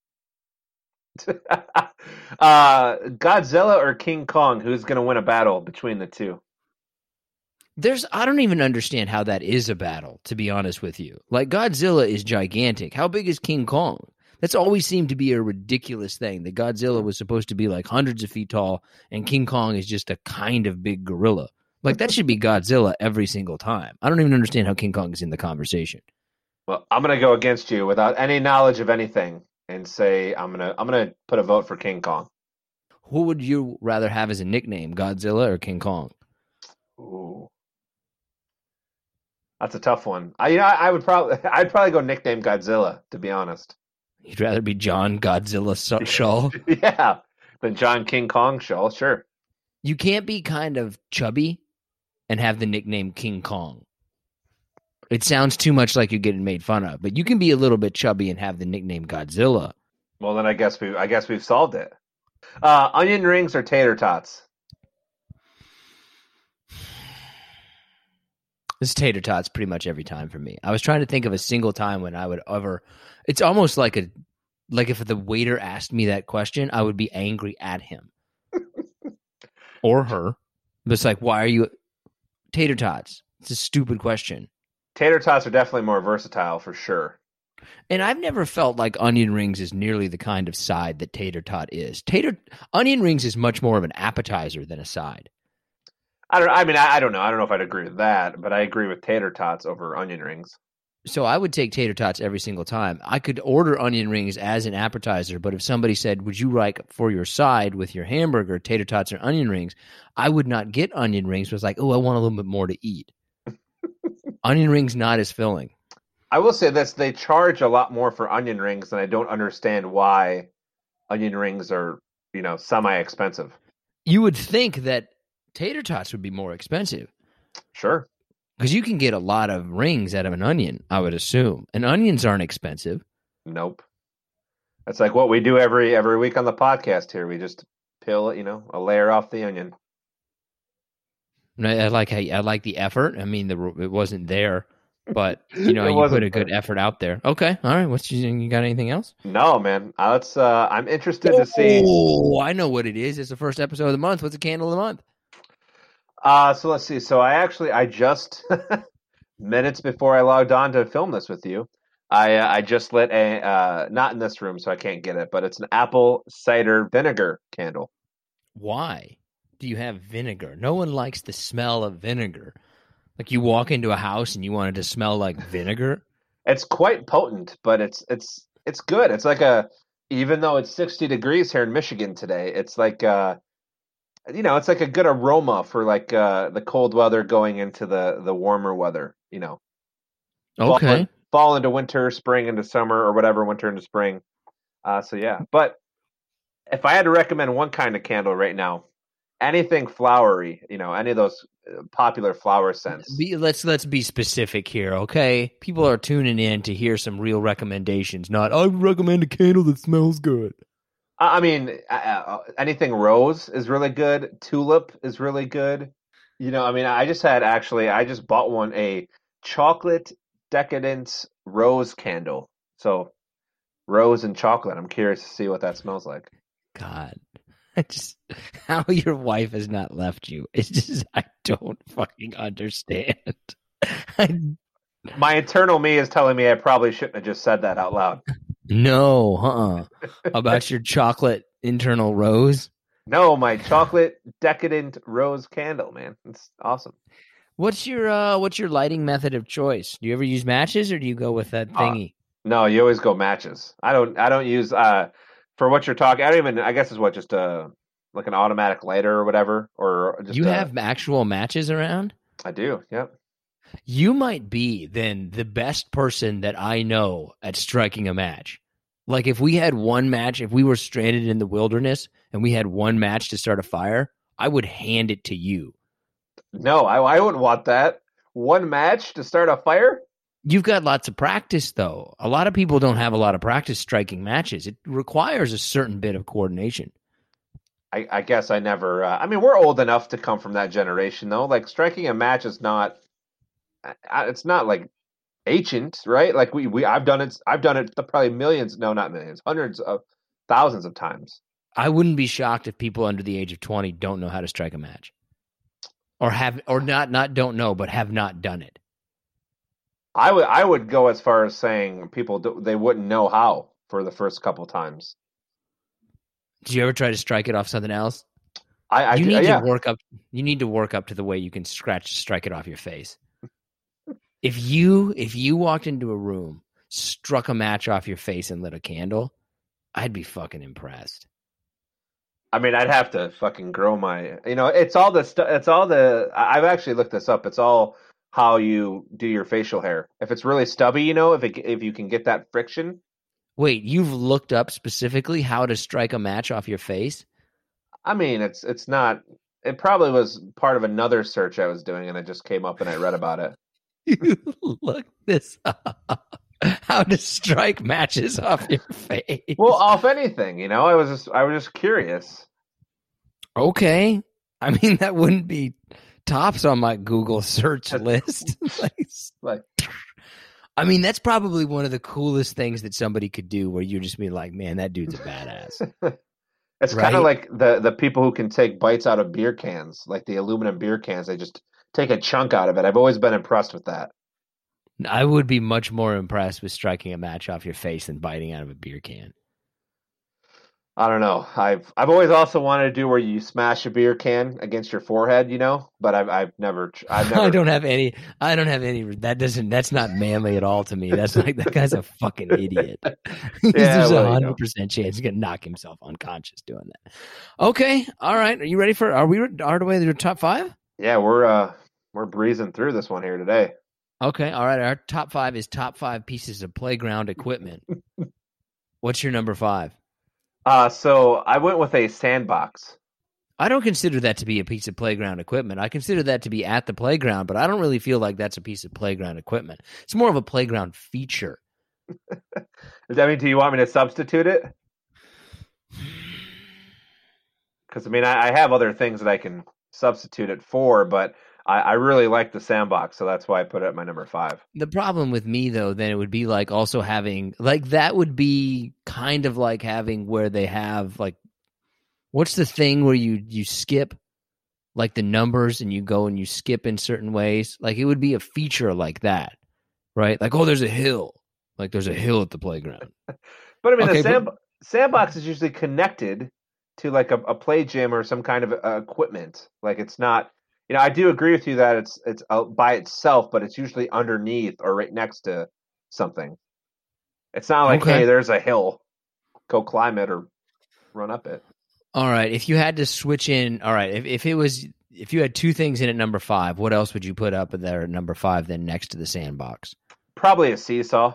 uh, Godzilla or King Kong, who's going to win a battle between the two? There's, I don't even understand how that is a battle, to be honest with you. Like, Godzilla is gigantic. How big is King Kong? That's always seemed to be a ridiculous thing, that Godzilla was supposed to be like hundreds of feet tall, and King Kong is just a kind of big gorilla. Like, that should be Godzilla every single time. I don't even understand how King Kong is in the conversation. Well, I'm going to go against you without any knowledge of anything and say I'm going to I'm going to put a vote for King Kong. Who would you rather have as a nickname, Godzilla or King Kong? Ooh. That's a tough one. I you know, I would probably I'd probably go nickname Godzilla, to be honest. You'd rather be John Godzilla Shaw? Yeah, than John King Kong Shaw, sure. You can't be kind of chubby and have the nickname King Kong. It sounds too much like you're getting made fun of, but you can be a little bit chubby and have the nickname Godzilla. Well, then I guess we I guess we've solved it. Uh, onion rings or tater tots? This is tater tots pretty much every time for me. I was trying to think of a single time when I would ever. It's almost like a like if the waiter asked me that question, I would be angry at him or her. But it's like, why are you tater tots? It's a stupid question. Tater tots are definitely more versatile for sure. And I've never felt like onion rings is nearly the kind of side that tater tot is. Tater onion rings is much more of an appetizer than a side. I don't. I mean, I, I don't know. I don't know if I'd agree with that, but I agree with tater tots over onion rings. So I would take tater tots every single time. I could order onion rings as an appetizer, but if somebody said, would you like for your side with your hamburger, tater tots or onion rings, I would not get onion rings. It was like, oh, I want a little bit more to eat. Onion rings not as filling. I will say this, they charge a lot more for onion rings, and I don't understand why onion rings are, you know, semi-expensive. You would think that tater tots would be more expensive. Sure. Because you can get a lot of rings out of an onion, I would assume. And onions aren't expensive. Nope. That's like what we do every every week on the podcast here. We just peel, you know, a layer off the onion. And I, I like how I like the effort. I mean, the, it wasn't there, but you know, It you wasn't put a good there. effort out there. Okay, all right. What's you, you got? Anything else? No, man. Uh, let's. Uh, I'm interested to see. Oh, I know what it is. It's the first episode of the month. What's a candle of the month? Uh, so let's see. So I actually, I just minutes before I logged on to film this with you, I uh, I just lit a uh, not in this room, so I can't get it, but it's an apple cider vinegar candle. Why do you have vinegar? No one likes the smell of vinegar. Like you walk into a house and you want it to smell like vinegar. It's quite potent, but it's it's it's good. It's like a even though it's sixty degrees here in Michigan today, it's like uh you know, it's like a good aroma for like uh the cold weather going into the the warmer weather, you know. Okay. Fall, fall into winter, spring into summer, or whatever, winter into spring. Uh so yeah. But if I had to recommend one kind of candle right now, anything flowery, you know, any of those popular flower scents. Be, let's let's be specific here, okay? People are tuning in to hear some real recommendations, not I would recommend a candle that smells good. I mean, uh, anything rose is really good. Tulip is really good. You know, I mean, I just had actually, I just bought one, a chocolate decadence rose candle. So rose and chocolate. I'm curious to see what that smells like. God, I just how your wife has not left you. It's just I don't fucking understand. I, My internal me is telling me I probably shouldn't have just said that out loud. no, uh-uh. About your chocolate internal rose. No, my chocolate decadent rose candle, man. It's awesome. What's your uh, what's your lighting method of choice? Do you ever use matches, or do you go with that thingy? Uh, no, you always go matches. I don't. I don't use uh for what you're talking. I don't even. I guess it's what just a like an automatic lighter or whatever. Or just you a, have actual matches around? I do. Yep. You might be then the best person that I know at striking a match. Like if we had one match, if we were stranded in the wilderness and we had one match to start a fire, I would hand it to you. No, I, I wouldn't want that. One match to start a fire? You've got lots of practice, though. A lot of people don't have a lot of practice striking matches. It requires a certain bit of coordination. I, I guess I never. Uh, I mean, we're old enough to come from that generation, though. Like striking a match is not. It's not like ancient, right? Like we, we I've done it. I've done it probably millions. No, not millions. Hundreds of thousands of times. I wouldn't be shocked if people under the age of twenty don't know how to strike a match. Or have, or not, not don't know, but have not done it. I would, I would go as far as saying people do, they wouldn't know how for the first couple times. Did you ever try to strike it off something else? I, I you need yeah. to work up. You need to work up to the way you can scratch, strike it off your face. If you, if you walked into a room, struck a match off your face, and lit a candle, I'd be fucking impressed. I mean, I'd have to fucking grow my, you know, it's all the stuff, it's all the, I've actually looked this up. It's all how you do your facial hair. If it's really stubby, you know, if it, if you can get that friction. Wait, you've looked up specifically how to strike a match off your face? I mean, it's, it's not, it probably was part of another search I was doing and it just came up and I read about it. You looked this up. How to strike matches off your face. Well, off anything, you know. I was just, I was just curious. Okay, I mean that wouldn't be tops on my Google search list. like, like, I mean that's probably one of the coolest things that somebody could do, where you just be like, "Man, that dude's a badass." It's right? kind of like the the people who can take bites out of beer cans, like the aluminum beer cans. They just take a chunk out of it. I've always been impressed with that. I would be much more impressed with striking a match off your face than biting out of a beer can. I don't know. I've I've always also wanted to do where you smash a beer can against your forehead, you know. But I've I've never I've never. I don't have any. I don't have any. That doesn't. That's not manly at all to me. That's like that guy's a fucking idiot. Yeah, There's well, a you hundred know. percent chance he's gonna knock himself unconscious doing that. Okay, all right. Are you ready for? Are we our way to your top five? Yeah, we're uh we're breezing through this one here today. Okay, all right. Our top five is top five pieces of playground equipment. What's your number five? Uh, so I went with a sandbox. I don't consider that to be a piece of playground equipment. I consider that to be at the playground, but I don't really feel like that's a piece of playground equipment. It's more of a playground feature. Does that mean, do you want me to substitute it? Because, I mean, I, I have other things that I can substitute it for, but I, I really like the sandbox, so that's why I put it at my number five. The problem with me, though, then it would be like also having, like that would be kind of like having where they have, like, what's the thing where you, you skip, like the numbers and you go and you skip in certain ways? Like it would be a feature like that, right? Like, oh, there's a hill. Like there's a hill at the playground. But I mean, Okay, the sand, but- sandbox is usually connected to like a, a play gym or some kind of uh, equipment. Like it's not, you know, I do agree with you that it's it's uh, by itself, but it's usually underneath or right next to something. It's not like, Okay. hey, there's a hill, go climb it or run up it. All right. If you had to switch in, all right, if, if it was, if you had two things in at number five, what else would you put up there at number five then next to the sandbox? Probably a seesaw.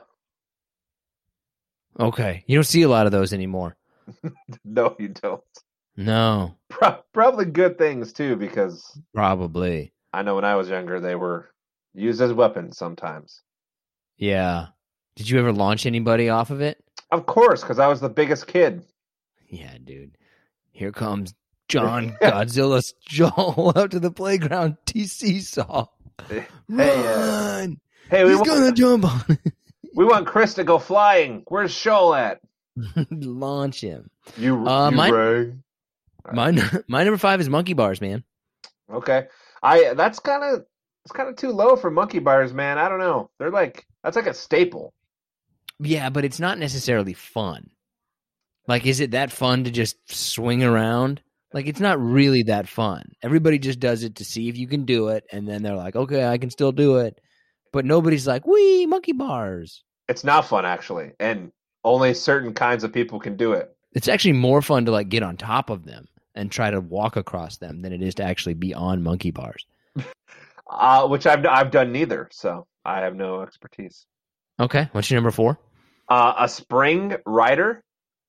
Okay. You don't see a lot of those anymore. No, you don't. No, Pro- probably good things too, because probably. I know when I was younger, they were used as weapons sometimes. Yeah. Did you ever launch anybody off of it? Of course, because I was the biggest kid. Yeah, dude. Here comes John Godzilla's Joel out to the playground. T C saw. Hey, uh, Run! hey, we He's want, gonna jump on we want Chris to go flying. Where's Shoal at? it. Launch him. You, Uh, you mine- Ray. My my number five is monkey bars, man. Okay, I that's kind of it's kind of too low for monkey bars, man. I don't know. They're like that's like a staple. Yeah, but it's not necessarily fun. Like, is it that fun to just swing around? Like, it's not really that fun. Everybody just does it to see if you can do it, and then they're like, okay, I can still do it. But nobody's like, wee, monkey bars. It's not fun, actually, and only certain kinds of people can do it. It's actually more fun to, like, get on top of them and try to walk across them than it is to actually be on monkey bars. Uh, which I've I've done neither, so I have no expertise. Okay, what's your number four? Uh, a spring rider.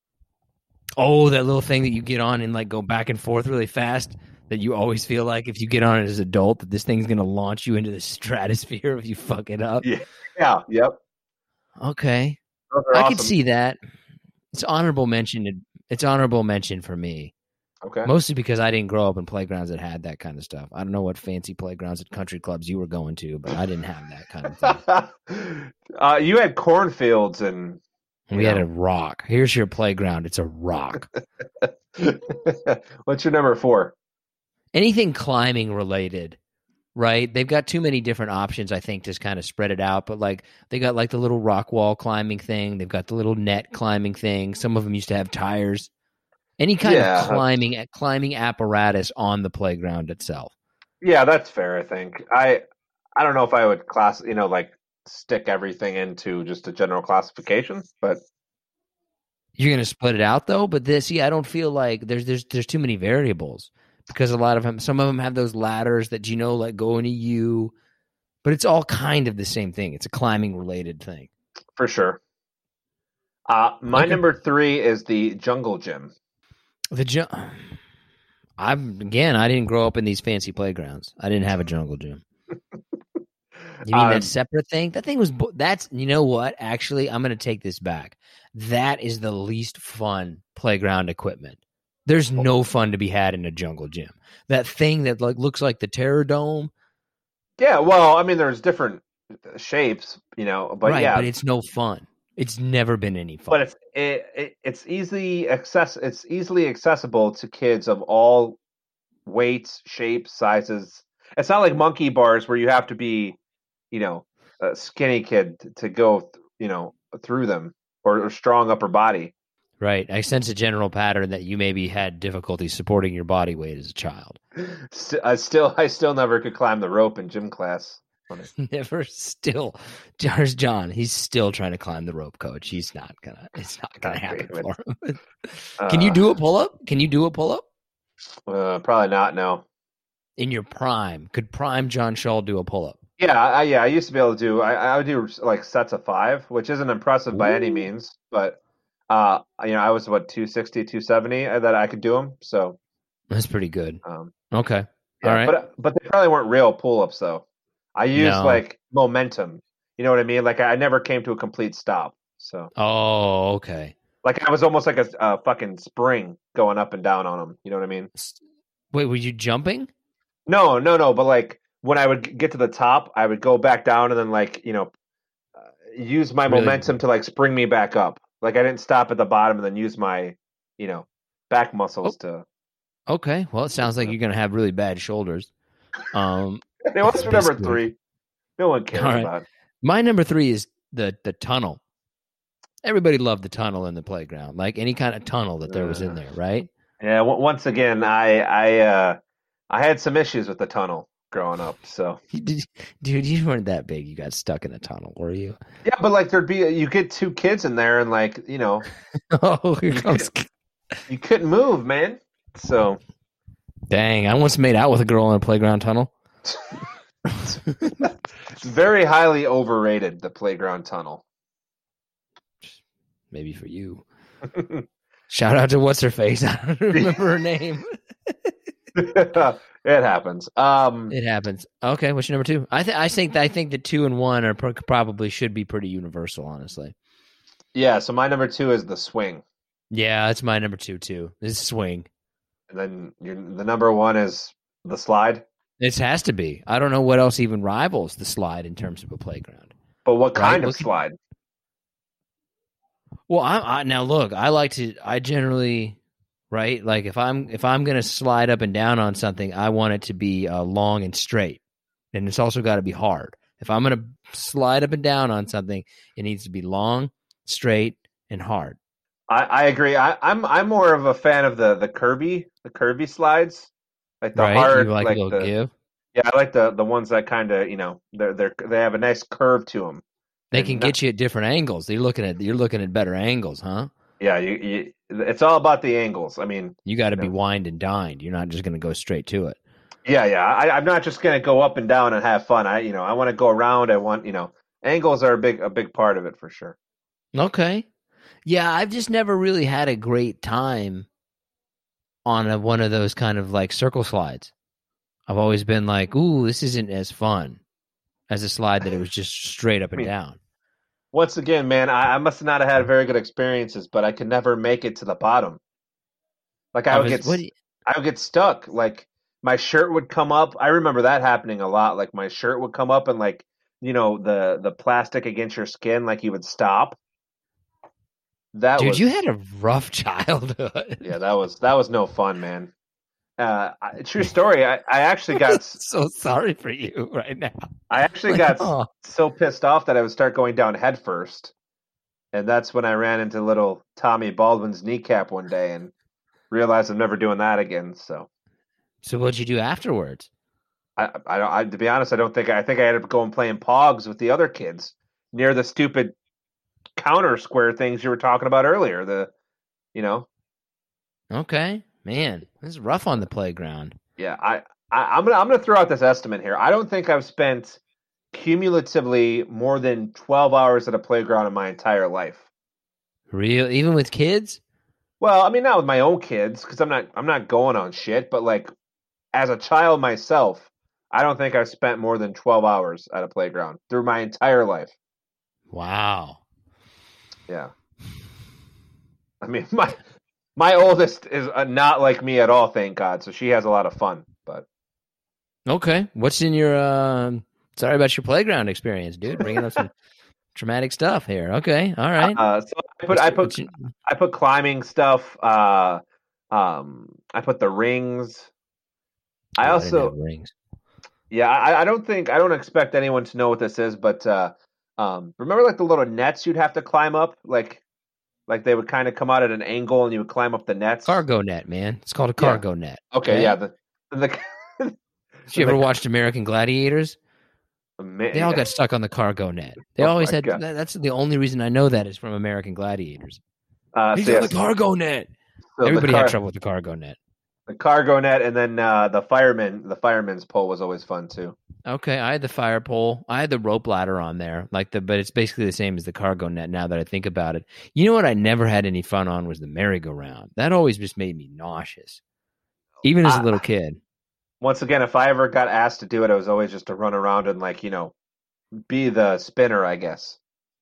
Oh, that little thing that you get on and like go back and forth really fast that you always feel like if you get on it as an adult that this thing's going to launch you into the stratosphere if you fuck it up. Yeah. Yeah. Yep. Okay. Those are I awesome. can see that. It's honorable mention. It's honorable mention for me. Okay. Mostly because I didn't grow up in playgrounds that had that kind of stuff. I don't know what fancy playgrounds at country clubs you were going to, but I didn't have that kind of thing. uh, you had cornfields and We had a rock. Here's your playground. It's a rock. What's your number four? Anything climbing related, right? They've got too many different options, I think, to kind of spread it out. But like they got like the little rock wall climbing thing. They've got the little net climbing thing. Some of them used to have tires. Any kind Yeah. of climbing climbing apparatus on the playground itself. Yeah, that's fair. I think I I don't know if I would class you know like stick everything into just a general classification, but You're going to split it out though. But this, yeah, I don't feel like there's there's there's too many variables because a lot of them, some of them have those ladders that you know like go into you, but it's all kind of the same thing. It's a climbing related thing for sure. Uh, my Okay. number three is the jungle gym. The ju- I'm again. I didn't grow up in these fancy playgrounds. I didn't have a jungle gym. You mean Um, that separate thing? That thing was. bu- That's you know what? Actually, I'm going to take this back. That is the least fun playground equipment. There's no fun to be had in a jungle gym. That thing that like looks like the Terror Dome, Yeah, well, I mean, there's different shapes, you know, but right? yeah, But it's no fun. It's never been any fun. but it's it, it, it's easily access it's easily accessible to kids of all weights, shapes, sizes. It's not like monkey bars where you have to be, you know, a skinny kid to, to go, th- you know, through them or a strong upper body. Right. I sense a general pattern that you maybe had difficulty supporting your body weight as a child. St- I still I still never could climb the rope in gym class. Never still. There's John. He's still trying to climb the rope, coach. He's not gonna it's not gonna God happen damn for him. Uh, Can you do a pull up? Can you do a pull up? Uh, probably not. No. In your prime. Could prime John Shaw do a pull up? Yeah, I, yeah, I used to be able to do. I, I would do like sets of five, which isn't impressive by any Ooh. means, but uh, you know, I was what two sixty, two seventy uh, that I could do them. So, That's pretty good. um, Okay. yeah, All right. but but they probably weren't real pull ups though. I used No. like momentum. You know what I mean? Like I never came to a complete stop. So, Oh, okay. like I was almost like a, a fucking spring going up and down on them. You know what I mean? Wait, were you jumping? No, no, no. But like when I would g- get to the top, I would go back down and then like you know uh, use my Really? momentum to like spring me back up. Like I didn't stop at the bottom and then use my you know back muscles to. Okay. Well, it sounds like you're gonna have really bad shoulders. Um Hey, what's your number basically- three? No one cares All right. about. My number three is the the tunnel. Everybody loved the tunnel in the playground, like any kind of tunnel that there was in there, right? Yeah. W- once again, I I uh, I had some issues with the tunnel growing up. So You did- Dude, you weren't that big. You got stuck in a tunnel, were you? yeah, but like there'd be you get two kids in there and like you know Oh, here comes. you couldn't move, man. So Dang, I once made out with a girl in a playground tunnel. it's very highly overrated. The playground tunnel. Maybe for you. Shout out to what's her face. I don't remember her name. It happens. Um, It happens. Okay, what's your number two? I th- I think I think the two and one are pro- probably should be pretty universal, honestly. yeah. So my number two is the swing, Yeah, that's my number two too. Is swing. and then your, the number one is the slide. It has to be. I don't know what else even rivals the slide in terms of a playground. But what Right, kind of look at- slide? Well, I, I now look. I like to. I generally, right? Like if I'm if I'm gonna slide up and down on something, I want it to be uh, long and straight, and it's also got to be hard. If I'm gonna slide up and down on something, it needs to be long, straight, and hard. I, I agree. I, I'm I'm more of a fan of the the curvy the curvy slides, like the right? hard, You like, like a little the give. yeah. I like the the ones that kind of you know they're they are they have a nice curve to them. They can get you at different angles. You're looking at you're looking at better angles, huh? Yeah, you, you it's all about the angles. I mean, You got to you be know. wined and dined. You're not just going to go straight to it. Yeah, yeah. I, I'm not just gonna go up and down and have fun. I you know I want to go around. I want you know angles are a big a big part of it for sure. Okay. Yeah, I've just never really had a great time on a, one of those kind of like circle slides. I've always been like, ooh, this isn't as fun as a slide that it was just straight up and I mean, down. Once again, man, I, I must not have had very good experiences, but I could never make it to the bottom. Like I I would was- get, what do you- I would get stuck. Like my shirt would come up. I remember that happening a lot. Like my shirt would come up, and like you know the the plastic against your skin, like you would stop. That Dude, was, you had a rough childhood. yeah, that was that was no fun, man. Uh, I- true story. I, I actually got so sorry for you right now. I actually got Oh. so pissed off that I would start going down head first. And that's when I ran into little Tommy Baldwin's kneecap one day and realized I'm never doing that again. So So what'd you do afterwards? I, I don't, I, to be honest, I don't think, I think I ended up going playing Pogs with the other kids near the stupid counter square things you were talking about earlier. The, you know, Okay, man, this is rough on the playground. yeah, I, I, I'm gonna, I'm gonna throw out this estimate here. I don't think I've spent cumulatively more than twelve hours at a playground in my entire life. Real, even with kids? Well, I mean, not with my own kids because I'm not, I'm not going on shit. But like, as a child myself, I don't think I've spent more than twelve hours at a playground through my entire life. Wow. Yeah. I mean, my my oldest is uh, not like me at all, thank God. So she has a lot of fun. But Okay, what's in your? Um, sorry about your playground experience, dude. Bringing up some traumatic stuff here. Okay, all right. uh, so I put, I put, What's your- I put climbing stuff. Uh, um, I put the rings. I Oh, didn't also. have rings. Yeah, I, I don't think I don't expect anyone to know what this is, but uh, um, remember like the little nets you'd have to climb up, like like they would kind of come out at an angle and you would climb up the nets. Cargo net, man. It's called a Yeah. cargo net. Okay, yeah. The, the, Did you ever watched American Gladiators? Man, They all got stuck on the cargo net. They Oh always my had. God. that- That's the only reason I know that is from American Gladiators. uh, He's so on yes, the cargo net. so Everybody the, car, had trouble with the cargo net. the cargo net, and then uh, the fireman, the fireman's pole was always fun too. Okay, I had the fire pole. I had the rope ladder on there, like the, but it's basically the same as the cargo net. Now that I think about it, you know what I never had any fun on was the merry-go-round. That always just made me nauseous, even as a Ah. little kid. Once again, if I ever got asked to do it, it was always just to run around and like you know, be the spinner, I guess.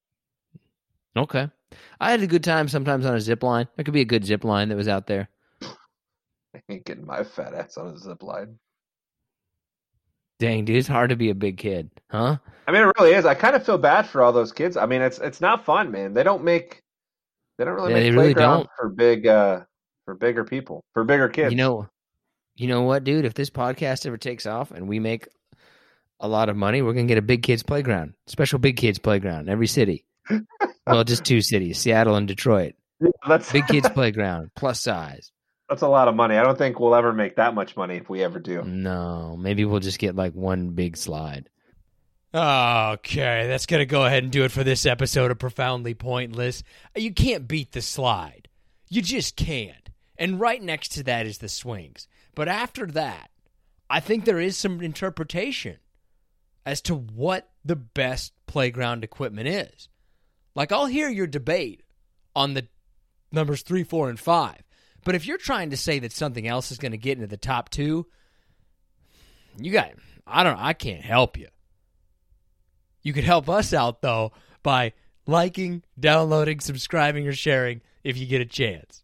Okay, I had a good time sometimes on a zip line. There could be a good zip line that was out there. I ain't getting my fat ass on a zip line. Dang, dude, it's hard to be a big kid, huh? I mean, it really is. I kind of feel bad for all those kids. I mean, it's it's not fun, man. They don't make they don't really Yeah, make they really playground don't. for big uh for bigger people, for bigger kids. You know, you know what, dude? If this podcast ever takes off and we make a lot of money, we're gonna get a big kids playground, special big kids playground in every city. Well, just two cities, Seattle and Detroit. Yeah, that's Big kids playground, plus size. that's a lot of money. I don't think we'll ever make that much money if we ever do. No, maybe we'll just get like one big slide. Okay, that's going to go ahead and do it for this episode of Profoundly Pointless. You can't beat the slide. You just can't. And right next to that is the swings. But after that, I think there is some interpretation as to what the best playground equipment is. Like, I'll hear your debate on the numbers three, four, and five. But if you're trying to say that something else is going to get into the top two, you got, I don't, I can't help you. You could help us out, though, by liking, downloading, subscribing, or sharing if you get a chance.